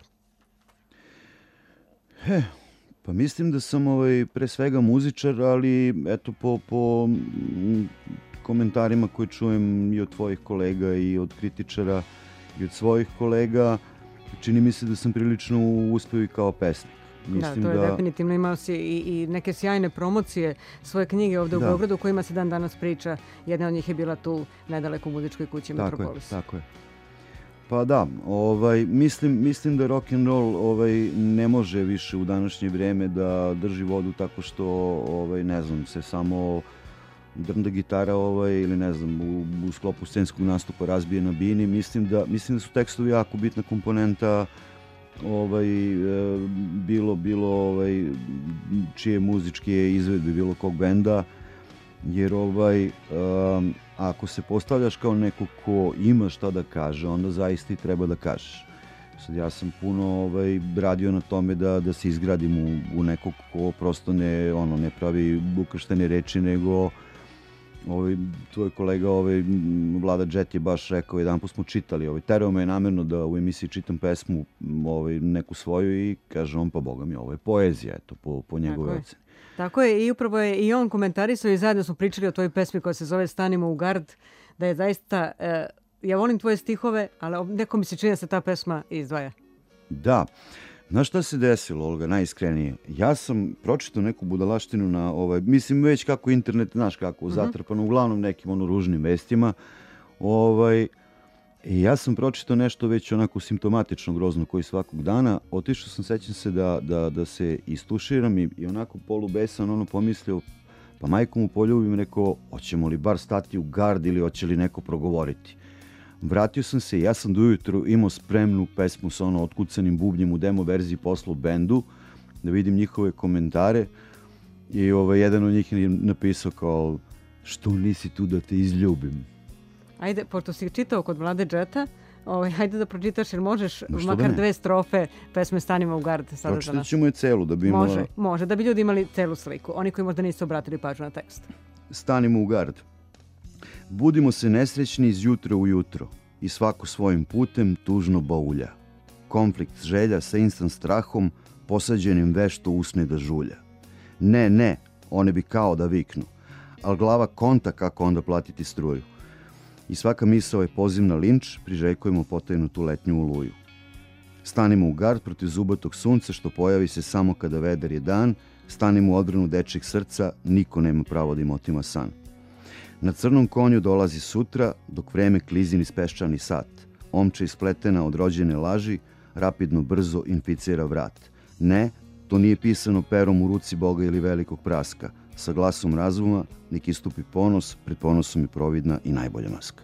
Pa mislim da sam pre svega muzičar, ali eto po komentarima koje čujem i od tvojih kolega i od kritičara i od svojih kolega, čini mi se da sam prilično uspeo i kao pesnik. Mislim to je definitivno. Imao si i neke sjajne promocije svoje knjige ovdje u Beogradu o kojima se dan danas priča. Jedna od njih je bila tu nedaleko u muzičkoj kući Metropolis. Tako je. Pa da, mislim da rock and roll ne može više u današnje vrijeme da drži vodu tako što ne znam, se samo drnda gitara ili ne znam u sklopu scenskog nastupa razbije na bini. Mislim da su tekstovi jako bitna komponenta bilo čije muzičke izvedbe bilo kog benda, jer ako se postavljaš kao neko ko ima šta da kaže, onda zaista i treba da kažeš. Sad ja sam puno radio na tome da se izgradim u nekog ko prosto ne pravi ukrštene reči, nego tvoj kolega Vlada Džet je baš rekao, jedan put smo čitali, terao me je namjerno da u emisiji čitam pesmu neku svoju i kaže on, pa boga mi, ovo je poezija, eto, po njegove oceni. Tako je, i upravo je i on komentarisao i zajedno smo pričali o tvojoj pesmi koja se zove Stanimo u gard, da je zaista, ja volim tvoje stihove, ali neko mi se čini da se ta pesma izdvaja. Da. Znaš šta se desilo, Olga, najiskrenije? Ja sam pročitao neku budalaštinu na mislim već kako internet, znaš kako, zatrpano, uglavnom nekim ružnim vestima. I ja sam pročitao nešto već onako simptomatično grozno koji svakog dana. Otišao sam, sećam se da se istuširam i onako polubesan pomislio, pa majku mu poljubim, rekao, hoćemo li bar stati u gard ili hoće li neko progovoriti. Vratio sam se i ja sam do ujutru imao spremnu pesmu sa otkucanim bubnjem u demo verziji poslao bendu, da vidim njihove komentare i jedan od njih je napisao kao, što nisi tu da te izljubim. Ajde, pošto si čitao kod Vlade Džeta, ajde da pročitaš, jer možeš makar 2 strofe pesme Stanimo u gard. Pročitat ćemo je celu da bi Može, da bi ljudi imali celu sliku, oni koji možda nisu obratili pažnju na tekst. Stanimo u gard. Budimo se nesrećni iz jutra u jutro i svako svojim putem tužno baulja. Konflikt želja sa instant strahom posađenim vešto usne da žulja. Ne, one bi kao da viknu, ali glava konta kako onda platiti struju. I svaka misao je poziv na linč, priželjkujemo potajnutu letnju oluju. Stanimo u gard protiv zubatog sunca što pojavi se samo kada vedar je dan, stanimo u odbranu dečjeg srca, niko nema pravo da im otima san. Na crnom konju dolazi sutra, dok vreme klizi niz peščani sat. Omča ispletena od rođene laži, rapidno brzo inficira vrat. Ne, to nije pisano perom u ruci Boga ili velikog praska. Sa glasom razuma, nek istupi ponos, pred ponosom je providna i najbolja maska.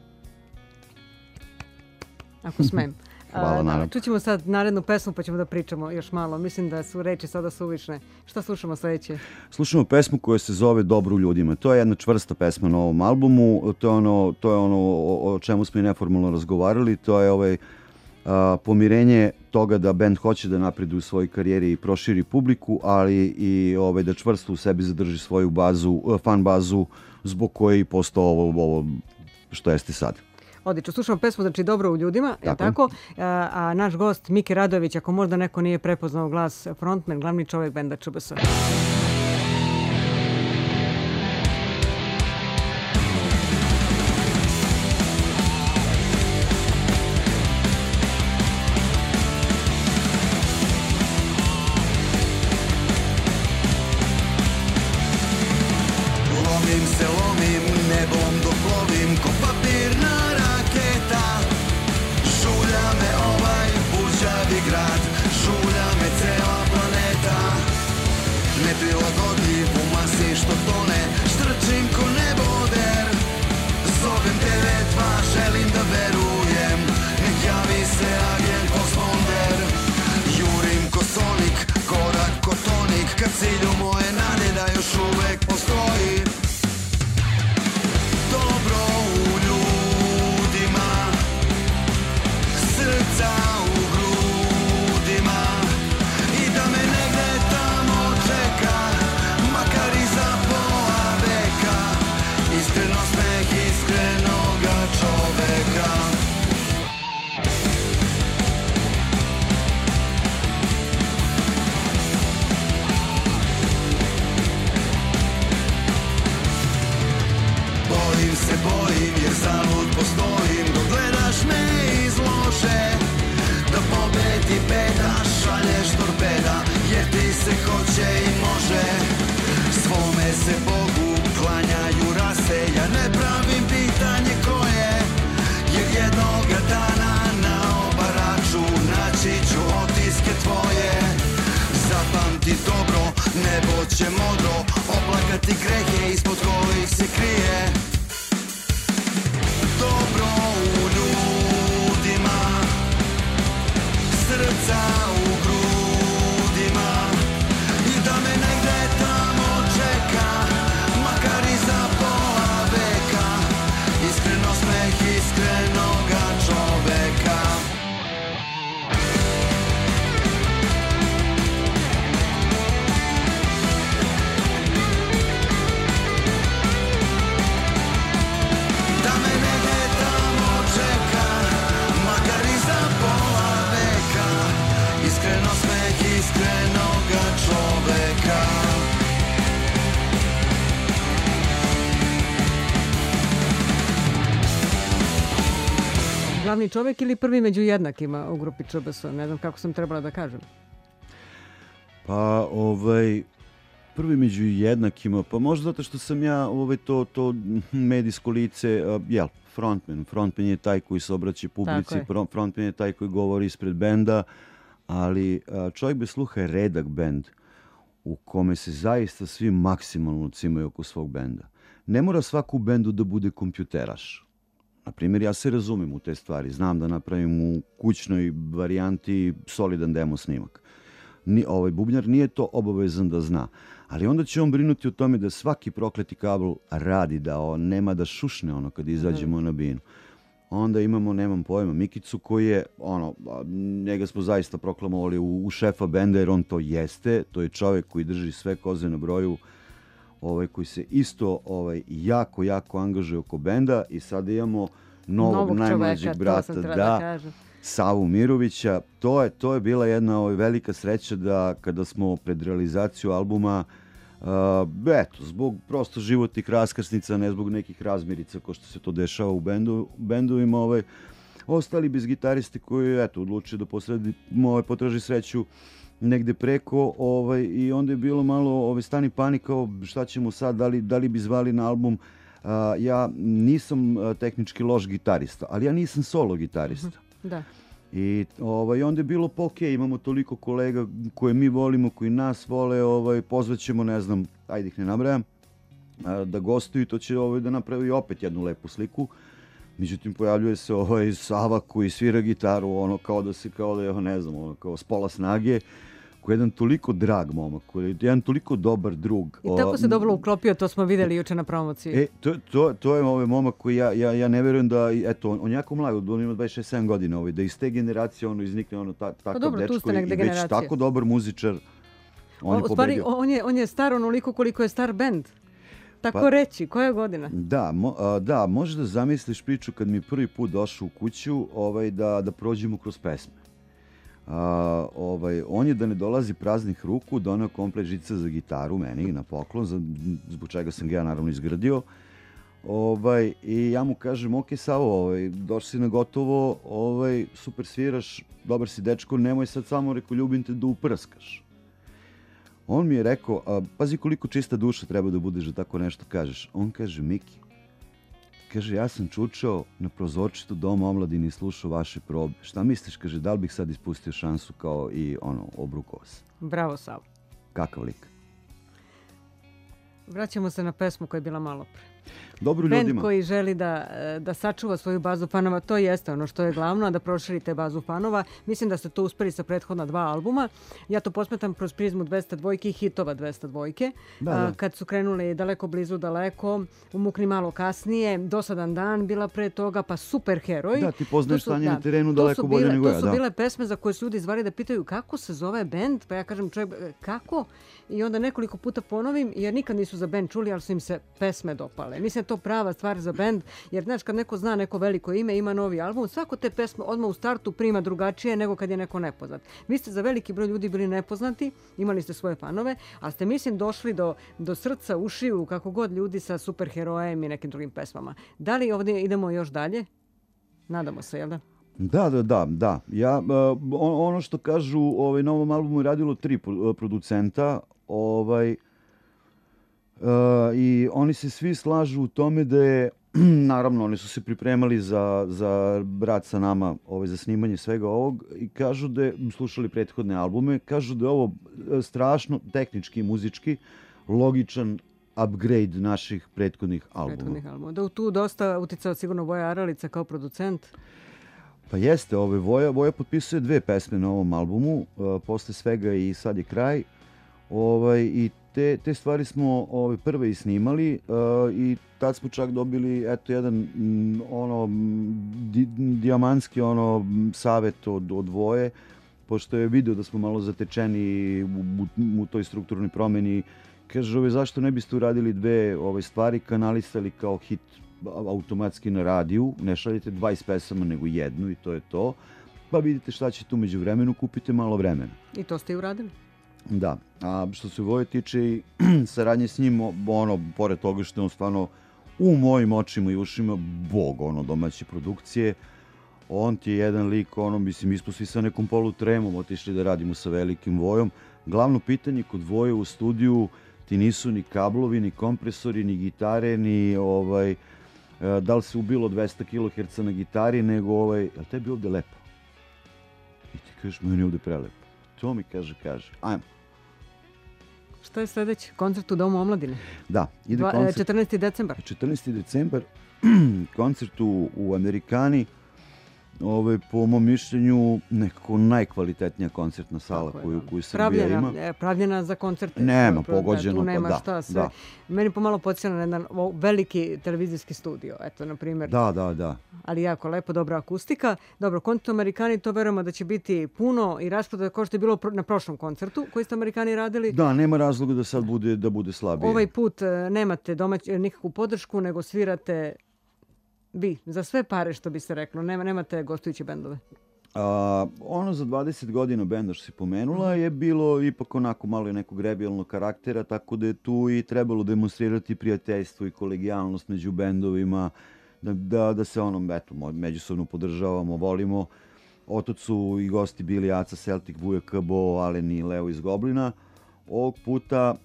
Ako smem. Hvala, naravno. Čućemo sad narednu pesmu pa ćemo da pričamo još malo. Mislim da su reči sada suvišne. Šta slušamo sljedeće? Slušamo pesmu koja se zove Dobro u ljudima. To je jedna čvrsta pesma na ovom albumu. To je ono o čemu smo i neformalno razgovarali. To je pomirenje toga da bend hoće da napreduje u svojoj karijeri i proširi publiku, ali i da čvrsto u sebi zadrži svoju fan bazu zbog koje je postao ovo što jeste sad. Odlično, slušamo pesmu, znači Dobro u ljudima, je tako? A naš gost Miki Radojević, ako možda neko nije prepoznao glas, frontman, glavni čovjek benda ČBS. Lomim, nebom dok lovim ko papirna raketa. Žulja me buđavi grad, žulja me cela planeta. Ne se hoće i može, svome se Bogu klanjaju rase. Ja ne pravim pitanje koje, jer jednoga dana na obaraču naći ću otiske tvoje. Zapamti dobro, nebo će modro oplakati grehe ispod kojih se krije. Dobro u ljudima, srca u grudima, i da me negde tamo čeka, makar i za pola veka, iskreno smeh iskrenoga čoveka. Iskreno smeh iskrenoga čoveka. Glavni čovjek ili prvi među jednakima u grupi ČBS? Ne znam kako sam trebala da kažem. Pa, prvi među jednakima, pa možda zato što sam ja to medijsko lice, frontman. Frontman je taj koji se obraća publici, frontman je taj koji govori ispred benda, ali Čovjek bez sluha je redak bend u kome se zaista svi maksimalno cimaju oko svog benda. Ne mora svaku bendu da bude kompjuteraš. Naprimjer, ja se razumem u te stvari. Znam da napravim u kućnoj varijanti solidan demo snimak. Bubnjar nije to obavezan da zna. Ali onda će on brinuti o tome da svaki prokleti kabel radi, da nema da šušne ono kad izađemo na binu. Onda imamo, nemam pojma, Mikicu koji je, njega smo zaista proklamovali u šefa benda jer on to jeste. To je čovjek koji drži sve koze na broju, koji se isto jako, jako angažuje oko benda. I sada imamo novog najmlađeg brata, Savu Mirovića. To je bila jedna velika sreća da kada smo pred realizaciju albuma, zbog prosto životnih raskrsnica, ne zbog nekih razmirica kao što se to dešava u bendovima, ostali bez gitariste koji je odlučio da potraži sreću negde preko, i onda je bilo malo stani panik, kao šta ćemo sad, da li bi zvali na album. Ja nisam tehnički loš gitarista, ali ja nisam solo gitarista. Da. I onda je bilo pa okej, imamo toliko kolega koje mi volimo, koji nas vole, pozvaćemo, ne znam, ajde ih ne nabrajam, da gostuju, to će da napravi opet jednu lepu sliku. Međutim, pojavljuje se Sava koji svira gitaru, kao da je, ne znam, kao s pola snage, koji je jedan toliko drag momak, koji je jedan toliko dobar drug. I tako se dobro uklopio, to smo vidjeli juče na promociji. To je momak koji ja ne verujem da, on jako mlad, on ima 26-7 godina, da iz te generacije iznikne takav dečko i već tako dobar muzičar. U stvari, on je star onoliko koliko je star bend. Tako reći, koja je godina? Da, možeš da zamisliš priču kad mi prvi put došao u kuću da prođemo kroz pesme. On je, da ne dolazi praznih ruku, doneo komplet žica za gitaru meni na poklon, zbog čega sam ga ja naravno izgradio. I ja mu kažem, ok Savo, došli si na gotovo, super sviraš, dobar si dečko, nemoj sad samo, rekao, ljubim te da uprskaš. On mi je rekao, pazi koliko čista duša treba da budeš da tako nešto kažeš. On kaže, Miki, kaže, ja sam čučao na prozorčitu Doma omladine i slušao vaše probe. Šta misliš, kaže, da li bih sad ispustio šansu kao i obrukao se? Bravo, Savo. Kakav lik. Vraćamo se na pesmu koja je bila malo pre. Dobro ljudima. Bend koji želi da sačuva svoju bazu fanova, to jeste ono što je glavno, da proširite bazu fanova. Mislim da ste to uspeli sa prethodna 2 albuma. Ja to posmetam kroz prizmu 202 i hitova 202. Kad su krenuli Daleko blizu daleko, Umukni malo kasnije, Dosadan dan bila pre toga, pa Super heroj. Da, ti poznaješ stanje na terenu daleko bolje nego ja. To su bile pesme za koje su ljudi zvali da pitaju kako se zove bend, pa ja kažem kako? I onda nekoliko puta ponovim, jer nikad nisu za bend čuli, ali su im se pesme dopale. Mislim, to prava stvar za bend, jer znaš, kad neko zna neko veliko ime, ima novi album, svako te pesme odmah u startu prima drugačije nego kad je neko nepoznat. Vi ste za veliki broj ljudi bili nepoznati, imali ste svoje fanove, ali ste, mislim, došli do srca, ušiju, kako god ljudi sa Super herojem i nekim drugim pesmama. Da li ovdje idemo još dalje? Nadamo se, jel da? Da. Ono što kažu, na ovom albumu je radilo 3 producenta, i oni se svi slažu u tome da je, naravno, oni su se pripremali za rad sa nama, za snimanje svega ovog, i kažu da je, slušali prethodne albume, kažu da je ovo strašno tehnički i muzički logičan upgrade naših prethodnih albuma. Da tu dosta uticao sigurno Voja Aralica kao producent. Pa jeste, Voja potpisuje 2 pesme na ovom albumu, posle svega i Sad je kraj, i te stvari smo prve i snimali, i tad smo čak dobili jedan dijamantski savet od Voje, pošto je video da smo malo zatečeni u toj strukturnoj promeni. Kaže, zašto ne biste uradili 2 stvari, kanalisali kao hit automatski na radiju, ne šaljete 20 pesama nego 1 i to je to, pa vidite šta će tu među vremenu, kupite malo vremena. I to ste i uradili? Da, a što se Voje tiče i saradnje s njim, pored toga što je on stvarno u mojim očima i ušima bog domaće produkcije, on ti je jedan lik, mi smo svi sa nekom polutremom otišli da radimo sa velikim Vojom. Glavno pitanje kod Voje u studiju ti nisu ni kablovi, ni kompresori, ni gitare, ni da li se ubilo 200 kHz na gitari, nego jel tebi ovde lepo? I ti kažeš, meni je ovde prelepo. To mi kaže, ajmo. Šta je sledeći? Koncert u Domu omladine? Da, ide koncert. 14. decembar. 14. decembar, koncert u Amerikani, po mom mišljenju nekako najkvalitetnija koncertna sala koju Srbija ima. Pravljena za koncerte. Nema, pogođeno, tu nema šta sve. Meni pomalo podsjeća na jedan veliki televizijski studio, eto, na primjer. Da. Ali jako lepo, dobra akustika. Dobro, koncert u Amerikani, to verujemo da će biti puno i rasprodaja kao što je bilo na prošlom koncertu koji ste Amerikani radili. Da, nema razloga da sad bude slabije. Ovaj put nemate nikakvu podršku, nego svirate vi, za sve pare, što bi se reklo, nemate gostujuće bendove. Za 20 godina benda što si pomenula je bilo ipak onako malo i nekog revijalnog karaktera, tako da je tu i trebalo demonstrirati prijateljstvo i kolegijalnost među bendovima, da se međusobno podržavamo, volimo. Otud su i gosti bili Aca, Celtic, Vuja Kbo, Alen i Leo iz Goblina. Ovog puta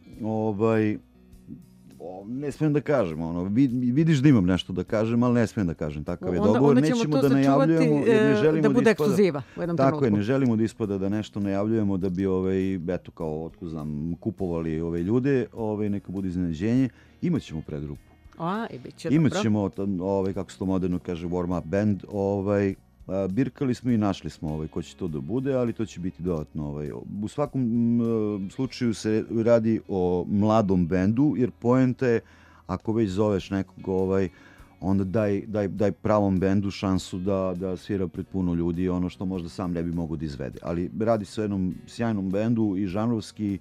ne smijem da kažem, vidiš da imam nešto da kažem, ali ne smijem da kažem, takav je dogovor, nećemo da najavljujemo, jer ne želimo da bude ekskluziva u jednom trenutku. Tako je, ne želimo da ispada da nešto najavljujemo, da bi, kupovali ljude, neka bude iznenađenje, imaćemo predgrupu. I bit će dobro. Imaćemo, kako se to moderno kaže, warm-up band, birkali smo i našli smo ko će to da bude, ali to će biti dodatno. U svakom slučaju se radi o mladom bendu, jer poenta je, ako već zoveš nekog, onda daj pravom bendu šansu da svira pred puno ljudi, ono što možda sam ne bi mogao da izvede. Ali radi se o jednom sjajnom bendu i žanrovski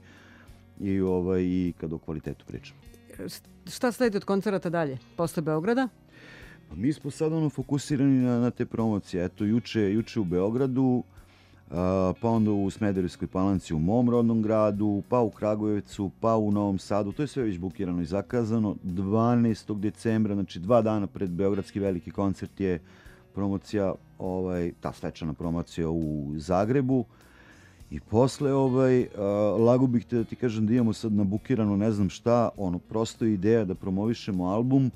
i kad o kvalitetu pričamo. Šta sledi od koncerata dalje, posle Beograda? Mi smo sad fokusirani na te promocije. Eto, juče u Beogradu, pa onda u Smederevskoj Palanci u mom rodnom gradu, pa u Kragujevcu, pa u Novom Sadu. To je sve već bukirano i zakazano. 12. decembra, znači 2 dana pred Beogradski veliki koncert je promocija, ta svečana promocija u Zagrebu. I posle, lago bih te da ti kažem da imamo sad nabukirano ne znam šta, prosto ideja da promovišemo album,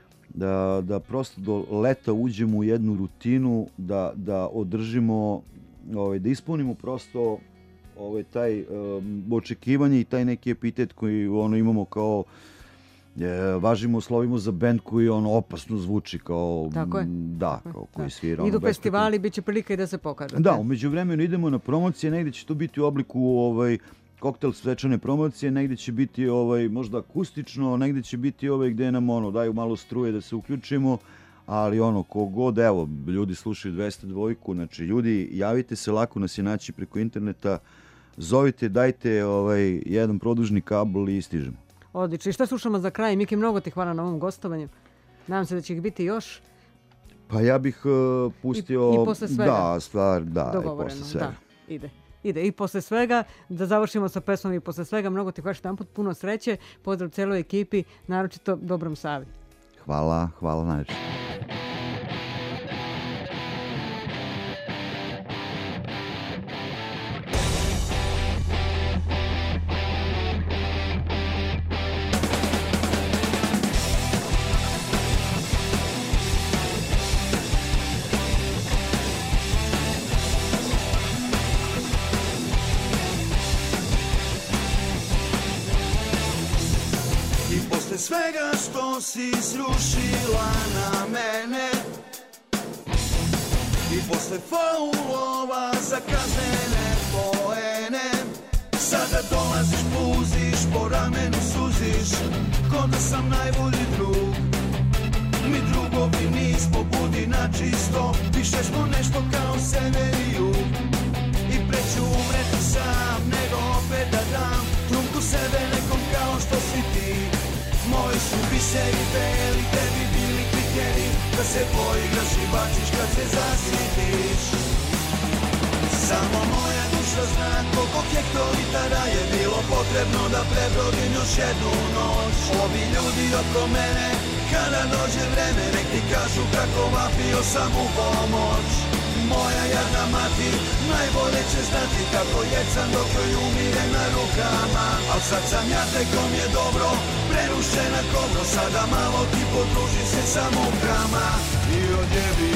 da prosto do leta uđemo u jednu rutinu, da održimo, da ispunimo prosto taj očekivanje i taj neki epitet koji imamo kao važimo, slovimo za bend koji opasno zvuči kao koji svira. Idu festivali, bit će prilika i da se pokažete. Da, umeđu vremenu idemo na promocije, negdje će to biti u obliku koktel svečane promocije, negdje će biti možda akustično, negdje će biti gdje nam daju malo struje da se uključimo, ali kogod, ljudi slušaju 202, znači ljudi, javite se, lako nas je naći preko interneta, zovite, dajte jedan produžni kabel i stižemo. Odlično. I šta slušamo za kraj? Miki, mnogo ti hvala na ovom gostovanju. Nadam se da će ih biti još. Pa ja bih pustio... I posle svega. I posle svega. Ide. I posle svega, da završimo sa pesmom i posle svega. Mnogo ti hvala što tamput, puno sreće. Pozdrav celoj ekipi, naročito Dobrom Savi. Hvala najviše. svega što si srušila na mene. I posle faulova za kaznene poene sada dolaziš, puziš, po ramenu suziš, ko da sam najbolji drug. Mi drugovi nismo, budi načisto, više smo nešto kao sever i jug. I preću umreti sam, nego opet da dam trunku sebe nekom kao što si ti. Moji su biseri beli, tebi bili krikeri, da se poigraš i baciš kad se zasitiš. Samo moja duša zna koliko hektolitara je bilo potrebno da prebrodim još jednu noć. Ovi ljudi oko mene, kada dođe vreme, nek ti kažu kako vapio sam u pomoć. Moja jadna mati najbolje će znati kako jecam dok joj umire na rukama. Al sad sam ja tekom je dobro, prerušena kobro, sada malo ti podruži se sa mukama i odjebi.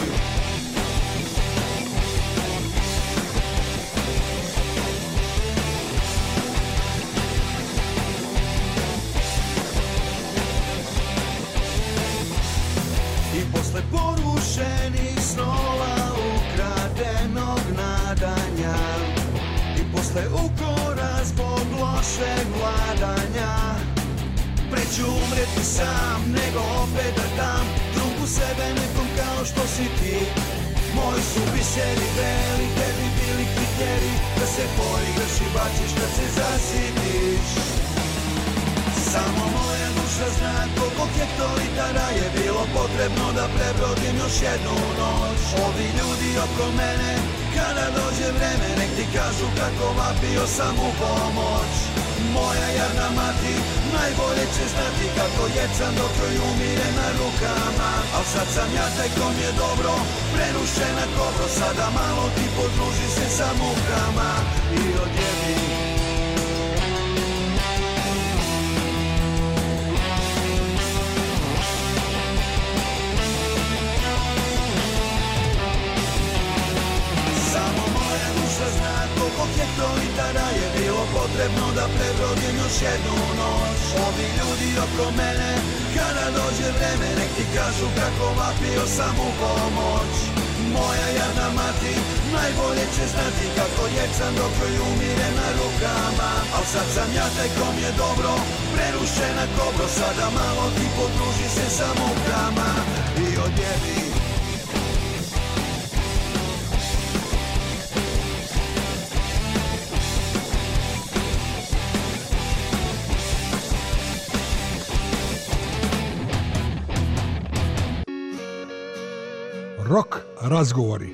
Posle porušenih snova, ukradenog nadanja i posle ukora zbog lošeg vladanja, preću umreti sam, nego opet da dam trunku sebe nekom kao što si ti. Moji su biseri beli, tebi bili krikeri, da se poigraš i baciš kad se zasitiš. Samo moja duša zna koliko hektolitara je bilo potrebno da prebrodim još jednu noć. Ovi ljudi oko mene, kada dođe vreme, nek ti kažu kako vapio sam u pomoć. Moja jadna mati najbolje će znati kako jecam dok joj umire na rukama. Al sad sam ja tekom je dobro, prerušena kobro, sada malo ti podruži se sa mukama i odjebi. Koliko hektolitara je bilo potrebno da prebrodim još jednu noć. Ovi ljudi oko mene, kada dođe vreme, nek ti kažu kako vapio sam u pomoć. Moja jadna mati najbolje će znati kako jecam dok joj umire na rukama. Al sad sam ja tekom je dobro, prerušena kobro, sada malo ti podruži se sa mukama i odjebi. Rock razgovori.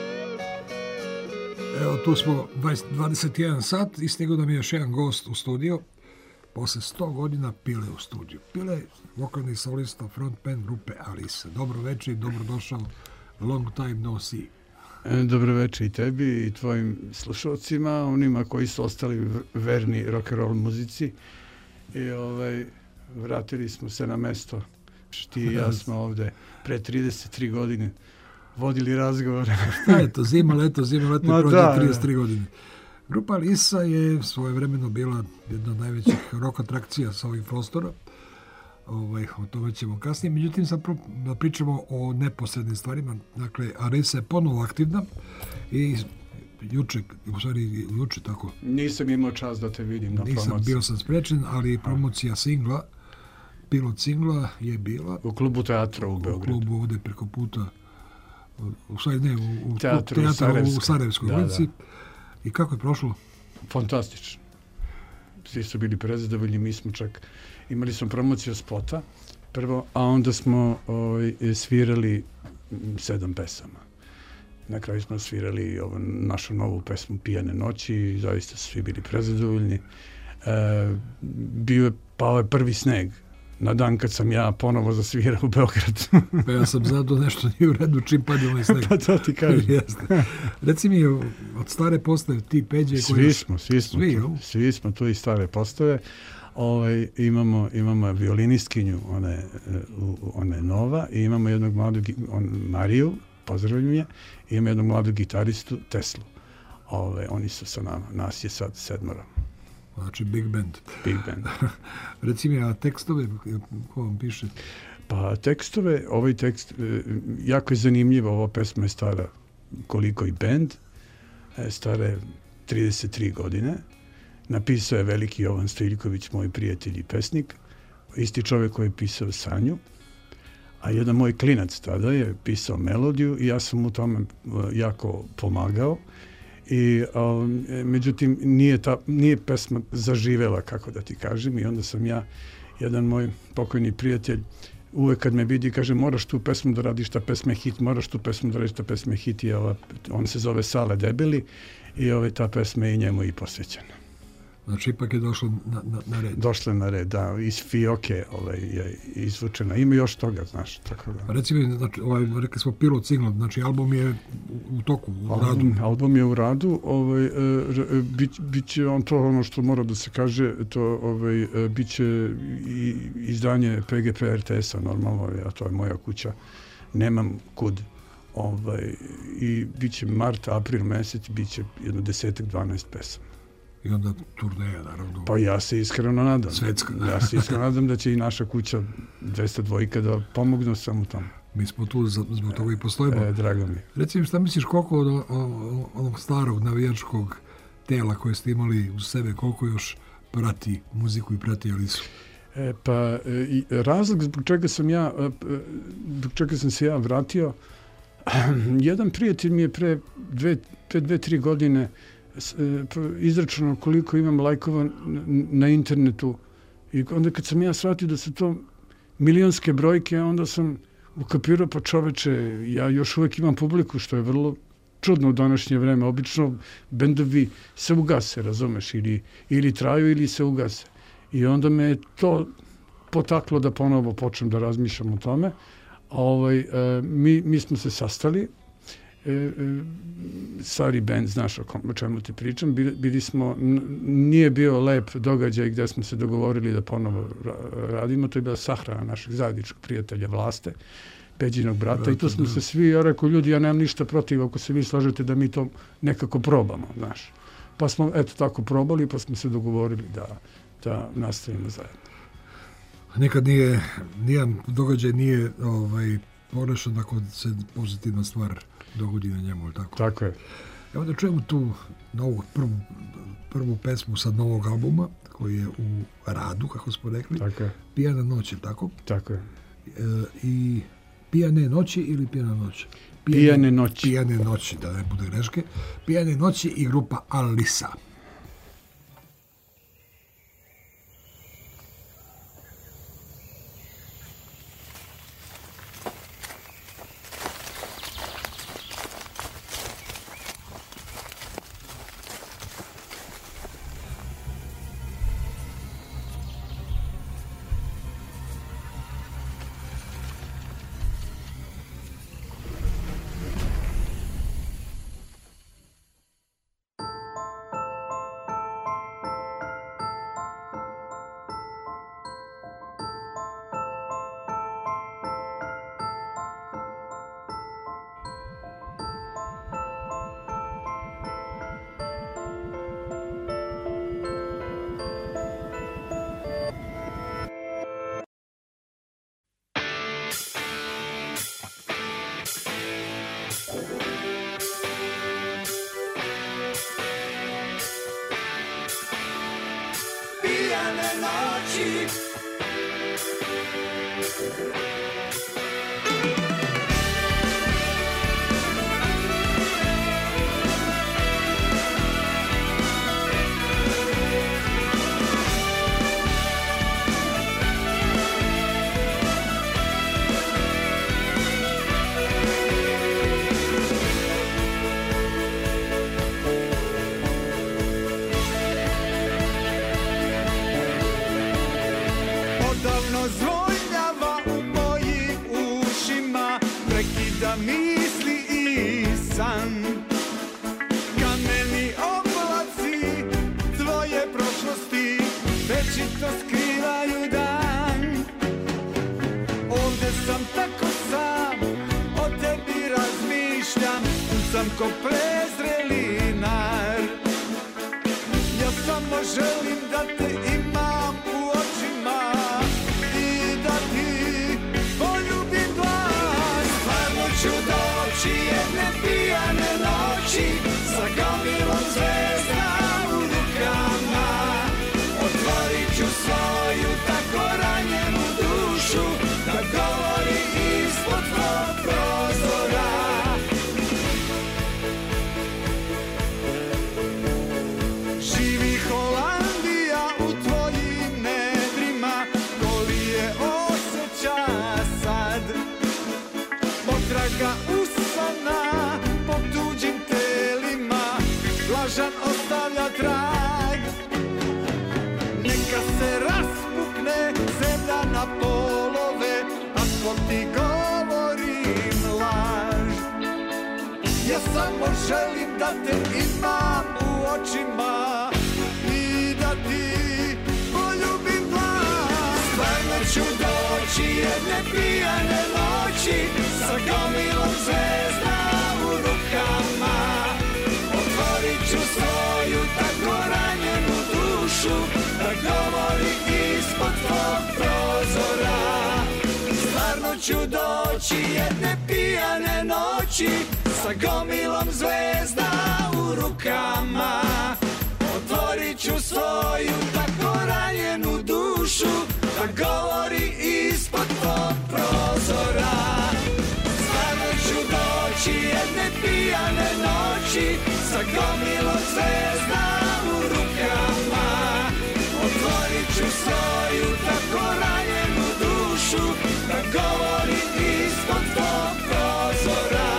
Evo, tu smo 21 sat i stigao nam je još jedan gost u studio. Posle 100 godina Pile u studiju. Pile, vokalni solista, frontman grupe Alisa. Dobro večer i dobrodošao. Long time no see. Dobro večer i tebi i tvojim slušalcima, onima koji su ostali verni rock'n'roll muzici. I vratili smo se na mesto. Ti i ja smo ovde pre 33 godine vodili razgovore. Šta je to? Zima, leto, prođe 33 godine. Grupa Alisa je svojevremeno bila jedna od najvećih rock atrakcija sa ovih prostora. O tome ćemo kasnije. Međutim, sad da pričamo o neposrednim stvarima. Dakle, Alisa je ponovo aktivna i juče, tako. Nisam imao čas da te vidim na promociji. Bio sam sprečen, ali promocija singla, pilot singla je bila u klubu teatra u Beogradu. U klubu ovde preko puta, u teatru u Sarajevskoj ulici. I kako je prošlo? Fantastično. Svi su bili prezadovoljni, mi smo čak imali smo promociju spota prvo, a onda smo svirali 7 pesama. Na kraju smo svirali našu novu pesmu Pijane noći i zaista su svi bili prezadovoljni. Pao je prvi sneg na dan kad sam ja ponovo zasvirao u Beogradu. Pa ja sam zato nešto nije u redu čim padne ovaj sneg. Pa to ti kažem. Reci mi, od stare postave ti Peđe... Svi smo tu i stare postave. Imamo violinistkinju, ona je nova, i imamo jednog mladog, Mariju, pozdravljam je, i imamo jednog mladog gitaristu, Teslu. Oni su sa nama, nas je sad 7. Znači Big Band. Big Band. Reci mi, a tekstove, ko vam piše? Pa tekstove, ovaj tekst, jako je zanimljivo, ova pesma je stara koliko i band, stara je 33 godine. Napisao je veliki Jovan Stojiljković, moj prijatelj i pesnik, isti čovjek koji je pisao Sanju, a jedan moj klinac tada je pisao melodiju i ja sam mu tome jako pomagao. I, međutim, nije pesma zaživela, kako da ti kažem, i onda sam ja, jedan moj pokojni prijatelj, uvek kad me vidi, kaže, moraš tu pesmu da radiš, ta pesma je hit, moraš tu pesmu da radiš, ta pesma je hit, i on se zove Sale Debeli i ta pesma je i njemu i posvećena. Znači, ipak je došlo na red. Došla na red, da, iz Fioke je izvučena. Ima još toga, znaš, tako da. Reci mi, znači, rekli smo pilot single, znači album je u toku, u radu. Album je u radu, biće on to ono što mora da se kaže, to biće i izdanje PGP RTS-a, normalno, a to je moja kuća, nemam kud. I biće mart, april mesec, biće jedno 10-12 pesama. I onda turneja, naravno. Pa ja se iskreno nadam. Svetska. Ja se iskreno nadam da će i naša kuća 202 da pomognu samo tamo. Mi smo tu zbog toga i postojimo. Drago mi. Reci mi, šta misliš koliko od onog starog navijačkog tela koje ste imali uz sebe, koliko još prati muziku i prati Alisu? Razlog zbog čega sam se ja vratio, jedan prijatelj mi je pre 2-3 godine izračunao koliko imam lajkova na internetu, i onda kad sam ja shvatio da su to milionske brojke, onda sam ukapirao, pa čoveče, ja još uvijek imam publiku, što je vrlo čudno u današnje vreme. Obično bendovi se ugase, razumeš, ili traju ili se ugase. I onda me je to potaklo da ponovo počnem da razmišljam o tome. Mi smo se sastali, stari band, znaš o čemu ti pričam, bili smo, nije bio lep događaj gdje smo se dogovorili da ponovo radimo, to je bila sahrana našeg zajedničkog prijatelja Vlaste, Peđinog brata, i tu smo se svi, ja rekao, ljudi, ja nemam ništa protiv ako se vi slažete da mi to nekako probamo, znaš. Pa smo, eto, tako probali, pa smo se dogovorili da nastavimo zajedno. Nekad nijedan događaj nije porešen ako se pozitivna stvar dogodi na njemu, tako? Tako je. Evo da čujemo tu novu, prvu pesmu sa novog albuma, koji je u radu, kako smo rekli. Tako je. Pijana noć, tako? Tako je. I Pijane noći ili Pijana noć? Pijane noći. Pijane noći, da ne bude greške. Pijane noći i grupa Alisa. Ko prezreli nar, ja samo želim da da te imam u očima i da ti poljubim glas. Stvarno ću doći jedne pijane noći sa gomilom zvezda u rukama. Otvorit ću svoju tako ranjenu dušu da govori ispod tvog prozora. Živi Holandija u tvojim nedrima, koli je osjeća sad. Potraga usana po tuđim telima, lažan ostavlja trag. Neka se raspukne zemlja na polove, ako ti govorim laž. Ja samo želim da te imam u očima i da ti poljubim glas. Stvarno ću doći jedne pijane noći sa gomilom zvezda u rukama. Otvorit ću svoju tako ranjenu dušu da govori ispod tvog prozora. Stvarno ću doći jedne pijane noći sa gomilom zvezda u rukama. Otvorit ću svoju tako ranjenu dušu da govori ispod tvog prozora. Stvarno ću doći jedne pijane noći sa gomilom zvezda u rukama. Otvorit ću svoju tako ranjenu dušu da govori ispod tvog prozora.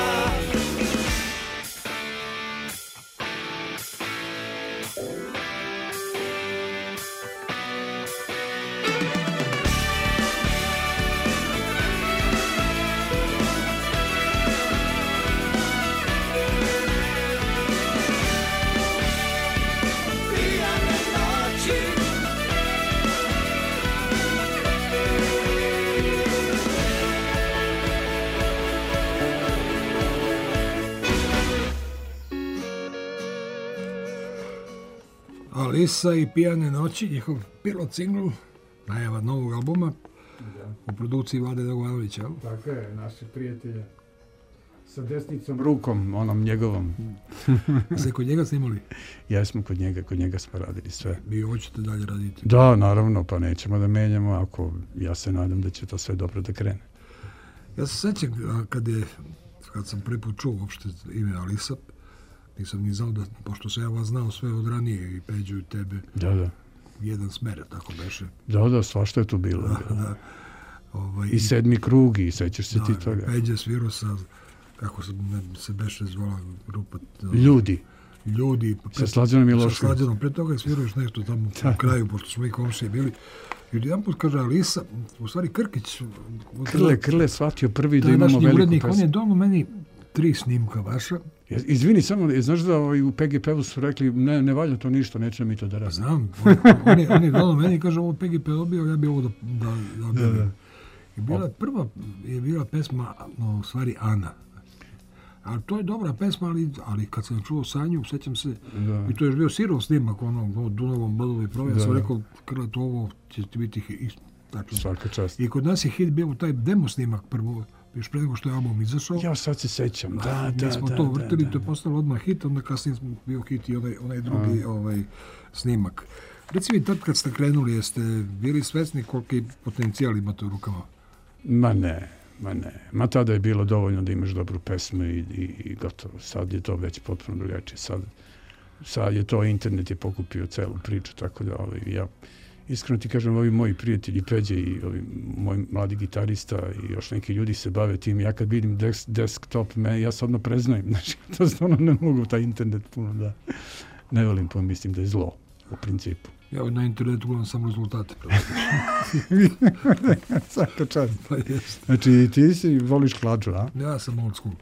Alisa i Pijane noći, njihov pilot singl, najava novog albuma u produkciji Vlade Dragovanovića. Tako je, naši prijatelje. Sa desnicom rukom, onom njegovom. Se kod njega snimali? Jesmo kod njega smo radili sve. Vi hoćete dalje raditi? Da, naravno, pa nećemo da menjamo, ako ja se nadam da će to sve dobro da krene. Ja se sećam kad sam prvi put čuo uopšte ime Alisa, nisam ni znao da, pošto sam ja vas znao sve od ranije i Peđu i tebe. Da. Jedan smer, tako beše. Da, svašta je tu bilo. Da. I Sedmi krug, i sećaš se ti toga. Peđa svirao sa, kako se beše zvala grupa. Ljudi. Sa Slađanom Miloševićem. Sa Slađanom, pre toga je svirao još nešto tamo u kraju, pošto smo i komšije bili. I jedan put kaže Alisa, u stvari Krkić. Krle shvatio prvi da imamo veliku pesmu. On je donio meni 3 snimka vaša. Izvini, samo, znaš da u PGP-u su rekli, ne valja to ništa, neće mi to da radi. Znam, on je donio meni i kaže, ovo PGP dobio, ja bi ovo da. I prva je bila pesma, u stvari Ana. Ali to je dobra pesma, ali kad sam čuo Sanju, sećam se, i to je bio sirov snimak, ono, Dunavom Badovi prove, ja sam rekao, Krle, to ovo će biti hit. Svaka čast. I kod nas je hit bio taj demo snimak prvo, još pre nego što je album izašao. Ja sad se sećam, da. Mi smo to vrtili, to je postalo odmah hit, onda kasnije bio hit i onaj drugi snimak. Reci mi, tad kad ste krenuli, jeste bili svesni koliki potencijal imate u rukama? Ma ne. Ma tada je bilo dovoljno da imaš dobru pesmu i gotovo. Sad je to već potpuno drugačije. Sad je to, internet je pokupio celu priču, tako da ja iskreno ti kažem, ovi moji prijatelji Peđe i ovi moji mladi gitarista i još neki ljudi se bave tim. Ja kad vidim desktop, ja se odmah preznajem. Znači, to stvarno ne mogu taj internet puno da ne volim, pa mislim da je zlo u principu. Ja na internetu gledam samo rezultate. Svaka čast. Pa znači, ti voliš klađu, a? Ja sam old school.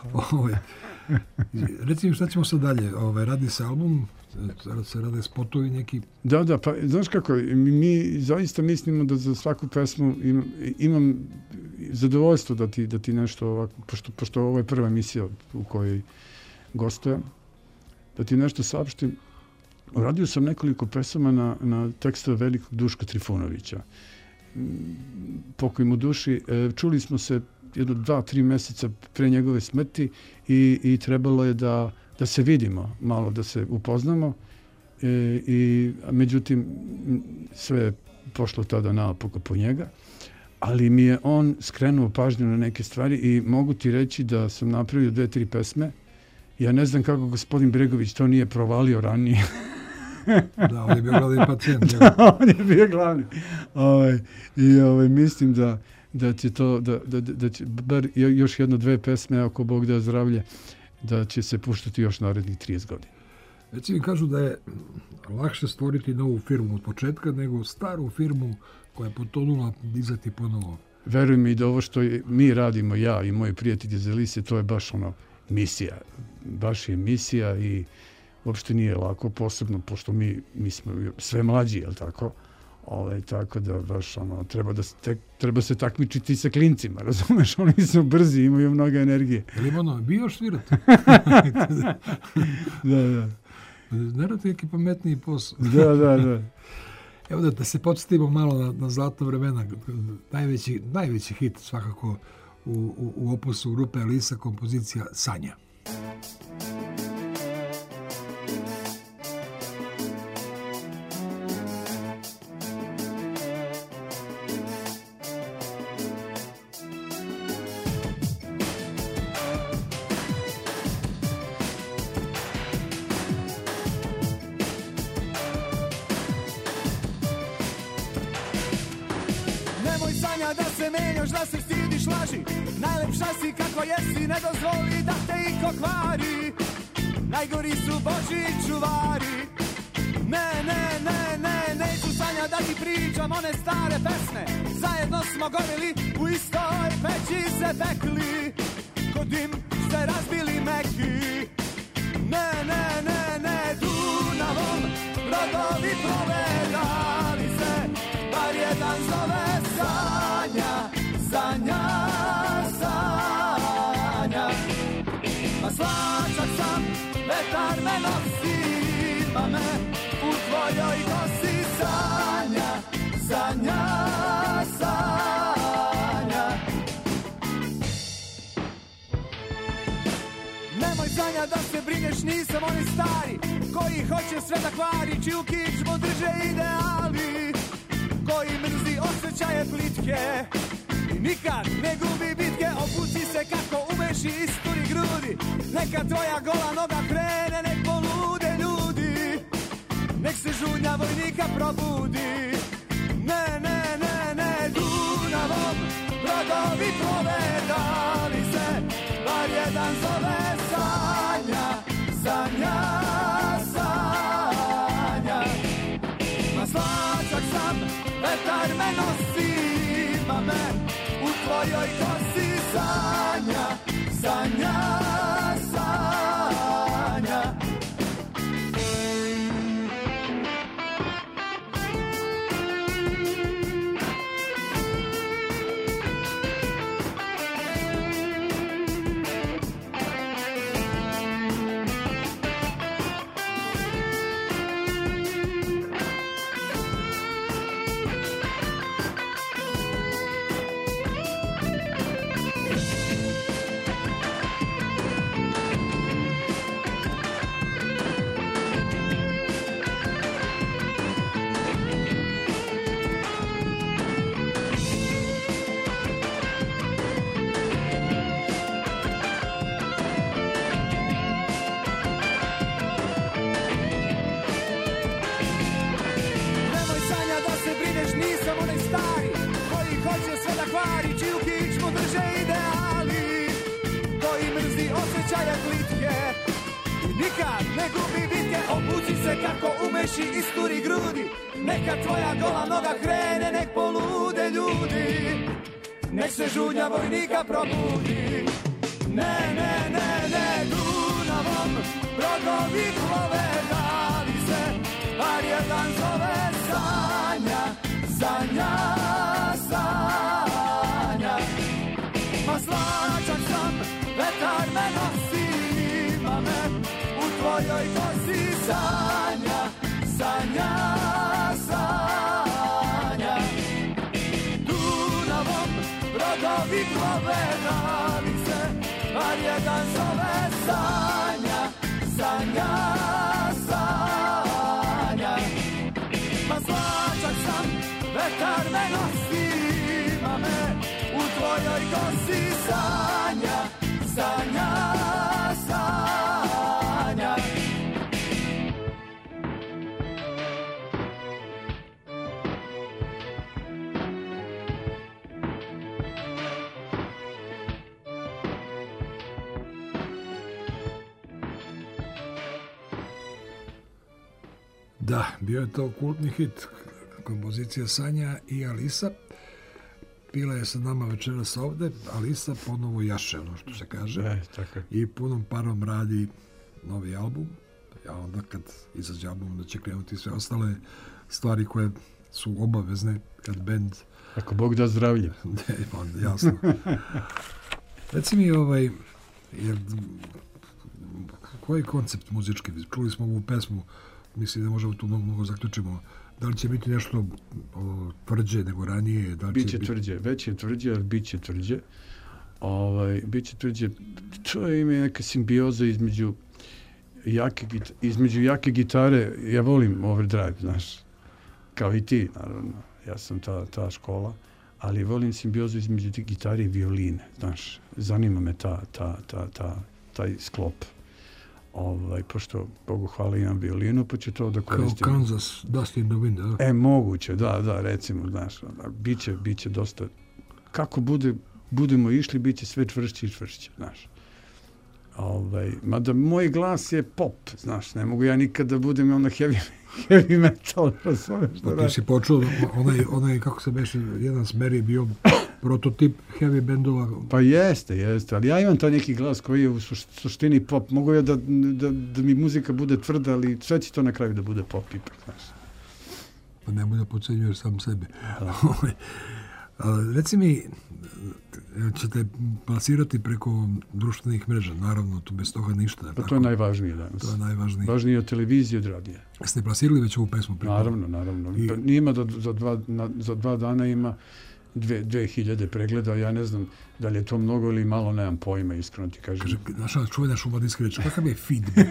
Reci mi šta ćemo sad dalje. Radi se album, se rade spotovi neki. Da, pa znaš kako, mi zaista mislimo da za svaku pesmu imam zadovoljstvo da ti nešto ovako, pošto ovo je prva emisija u kojoj gostujem, da ti nešto saopštim. radio sam nekoliko pesama na tekstove velikog Duška Trifunovića. Pokoj mu duši. Čuli smo se jedno 2-3 mjeseca pre njegove smrti i trebalo je da se vidimo, malo da se upoznamo. Međutim, sve je pošlo tada naopako po njega. Ali mi je on skrenuo pažnju na neke stvari i mogu ti reći da sam napravio 2-3 pesme. Ja ne znam kako gospodin Bregović to nije provalio ranije. Da, on je bio glavni pacijent. Da, on je bio glavni. Mislim da će to, da će bar još 1-2 pesme, ako Bog da zdravlje, da će se puštati još narednih 30 godina. Već mi kažu da je lakše stvoriti novu firmu od početka nego staru firmu koja je potonula dizati ponovo. Veruj mi da ovo što mi radimo, ja i moji prijatelji iz Elise, to je baš misija. Baš je misija i uopšte nije lako, posebno pošto mi smo sve mlađi, jel tako? Tako da baš treba se takmičiti sa klincima, razumeš? Oni su brzi, imaju mnogo energije. Ili bi još svirati? Da. Ne radi neki pametniji posao. Da. Evo da se podsjetimo malo na zlatna vremena. Najveći hit svakako u opusu grupe Elisa, kompozicija Sanja. Da se stidiš laži, najlepša si kako jesi, ne dozvoli da te iko kvari. Najgori su Božji čuvari. Neću Sanja da ti pričam one stare pesme. Zajedno smo gorili, u istoj peći se pekli. Kod dim ste razbili meki. Dunavom brodovi provedali se, bar jedan zove Sanja. Sanja, ma slačak sam, vetar me nosi, ima me u tvojoj kosi. Sanja. Nemoj Sanja da se brineš, nisam oni stari koji hoće sve da kvari, čiju kičmu drže ideali, koji mrzi osjećaje plitke. Nikad ne gubi bitke, opuci se kako umeš i isturi grudi. Neka tvoja gola noga krene, nek polude ljudi. Nek se žudnja vojnika probudi. Dunavom brodovi provedali se, bar jedan zove Sanja. Ma slačak sam, vetar me nosi, ima me u tvojoj kosi. Sanja. Nikad ne gubi bitke, obuci se kako umeš i isturi grudi. Neka tvoja gola noga krene, nek polude ljudi. Nek se žudnja vojnika probudi. Dunavom brodovi plove, dali se, bar jedan zove Sanja. Ma slačak sam, vetar me nosi, ima me u tvojoj kosi. Sanja. crnoj kosi sanja, sanja, sanja. Da, bio je to kultni hit, kompozicija Sanja i Alisa. Bila je sa nama večeras ovde, Alisa ponovo jaše, ono što se kaže. Tako je. I punom parom radi novi album, a onda kad izađe album da će krenuti sve ostale stvari koje su obavezne kad bend... Ako Bog da zdravlje. Jasno. Reci mi, jer, koji je koncept muzički? Čuli smo ovu pesmu, mislim da možemo tu mnogo zaključimo. Da li će biti nešto tvrđe nego ranije? Da li biće tvrđe, već je tvrđe, ali biće tvrđe. Biće tvrđe. To je ime neka simbioza između jake gitare. Ja volim overdrive, znaš, kao i ti, naravno. Ja sam ta škola, ali volim simbiozu između gitare i violine, znaš. Zanima me taj sklop. Pošto, Bogu hvala, imam violinu, pa ću to da koristim. Kao Kansas, Dust in the Wind, moguće, da, recimo, znaš, biće dosta, kako budemo išli, biće sve čvršće i čvršće, znaš. Mada moj glas je pop, znaš, ne mogu ja nikad da budem ono heavy metal. Ti si počeo, onaj, kako se beše, jedan Smery bio prototip heavy bendova. Pa jeste, ali ja imam taj neki glas koji je u suštini pop. Mogu ja da mi muzika bude tvrda, ali sve će to na kraju da bude pop ipak, znaš. Pa nemoj da podcenjuješ sam sebe. Reci mi, ćete plasirati preko društvenih mreža, naravno, tu bez toga ništa. Pa to je najvažnije danas. To je najvažnije. Važnije od televizije, od radija. Jeste plasirali već ovu pesmu? Naravno. Ima za 2 dana ima 2000 pregleda, ja ne znam da li je to mnogo ili malo, nemam pojma, iskreno ti kažem. Kaže, naša čuvena šumadinska reč, kakav je feedback?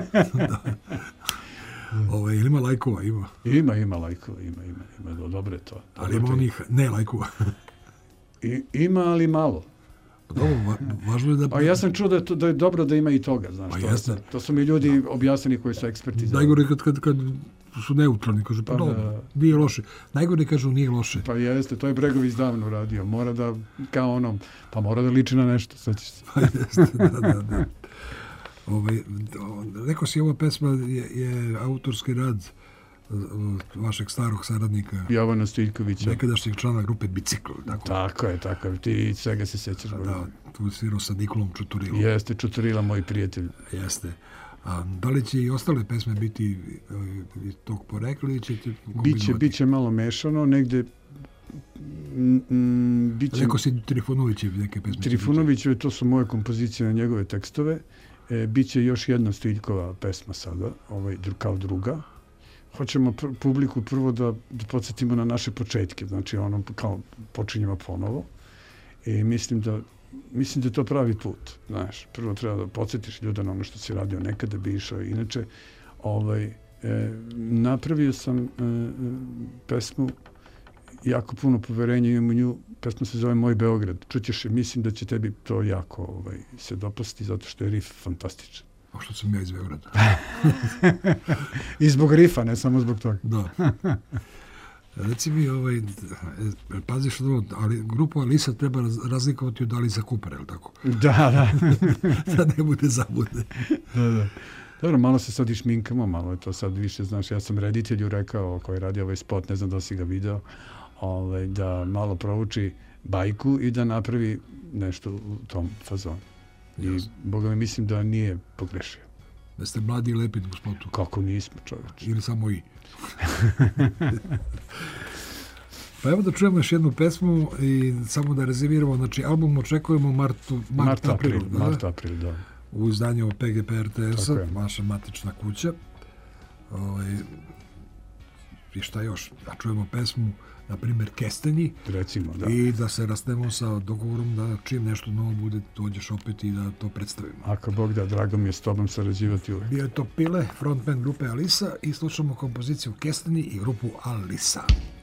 Ili ima lajkova? Ima lajkova, ima, dobro je to. Ali ima onih ne lajkova? Ima, ali malo. Dobro, važno je da... A ja sam čuo da je dobro da ima i toga, znaš. To su mi ljudi objasnili koji su eksperti. Najgore kad su neutralni, kažu, pa dobro, nije loše. Najgore kažu, nije loše. Pa jeste, to je Bregović davno radio. Mora da, kao onom, pa mora da liči na nešto, sećaš se. Pa jeste, da. Rekao si, ova pesma je autorski rad vašeg starog saradnika Jovana Stiljkovića, nekadašnjeg člana grupe Bicikl. Tako je, ti svega se sjećaš. Da, tu je svirao sa Nikolom Čuturilom. Jeste, Čuturila, moj prijatelj. Jeste. A da li će i ostale pesme biti iz tog porekla ili ćete kombinovati? Biće malo mešano, negde... Rekao si Trifunovićev neke pesme. Trifunovićeve, to su moje kompozicije na njegove tekstove. Biće još jedna Stiljkova pesma sada, kao druga. Hoćemo publiku prvo da podsjetimo na naše početke, znači ono kao počinjemo ponovo. I mislim da je to pravi put, znaš. Prvo treba da podsjetiš ljude na ono što si radio nekada, bi išao. Inače, napravio sam pesmu, jako puno poverenja imam u nju, pesma se zove Moj Beograd. Čućeš, mislim da će tebi to jako se dopasti, zato što je riff fantastičan. A što sam ja iz Beograda. I zbog rifa, ne samo zbog toga. Da. Reci mi, paziš ovo, ali grupu Alisa treba razlikovati od Alisa Coopera, je li tako? Da. Da ne bude zabudne. Da. Dobro, malo se sad i šminkamo, malo je to sad više, znaš, ja sam reditelju rekao, koji radi ovaj spot, ne znam da si ga video, da malo prouči bajku i da napravi nešto u tom fazonu. I, Boga mi, mislim da nije pogrešio. Da ste mladi i lepi u spotu. Kako nismo, čovječ. Ili samo i. Pa evo da čujemo još jednu pesmu i samo da rezerviramo, znači album očekujemo mart-april, da. U izdanju PGP RTS-a, vaša matična kuća. I šta još? Da čujemo pesmu, na primjer, Kestenji. Recimo, da. I da se rastemo sa dogovorom da čim nešto novo bude, dođeš opet i da to predstavimo. Ako Bog da, drago mi je s tobom sarađivati uvek. Bio je to Pile, frontman grupe Alisa i slušamo kompoziciju Kestenji i grupu Alisa.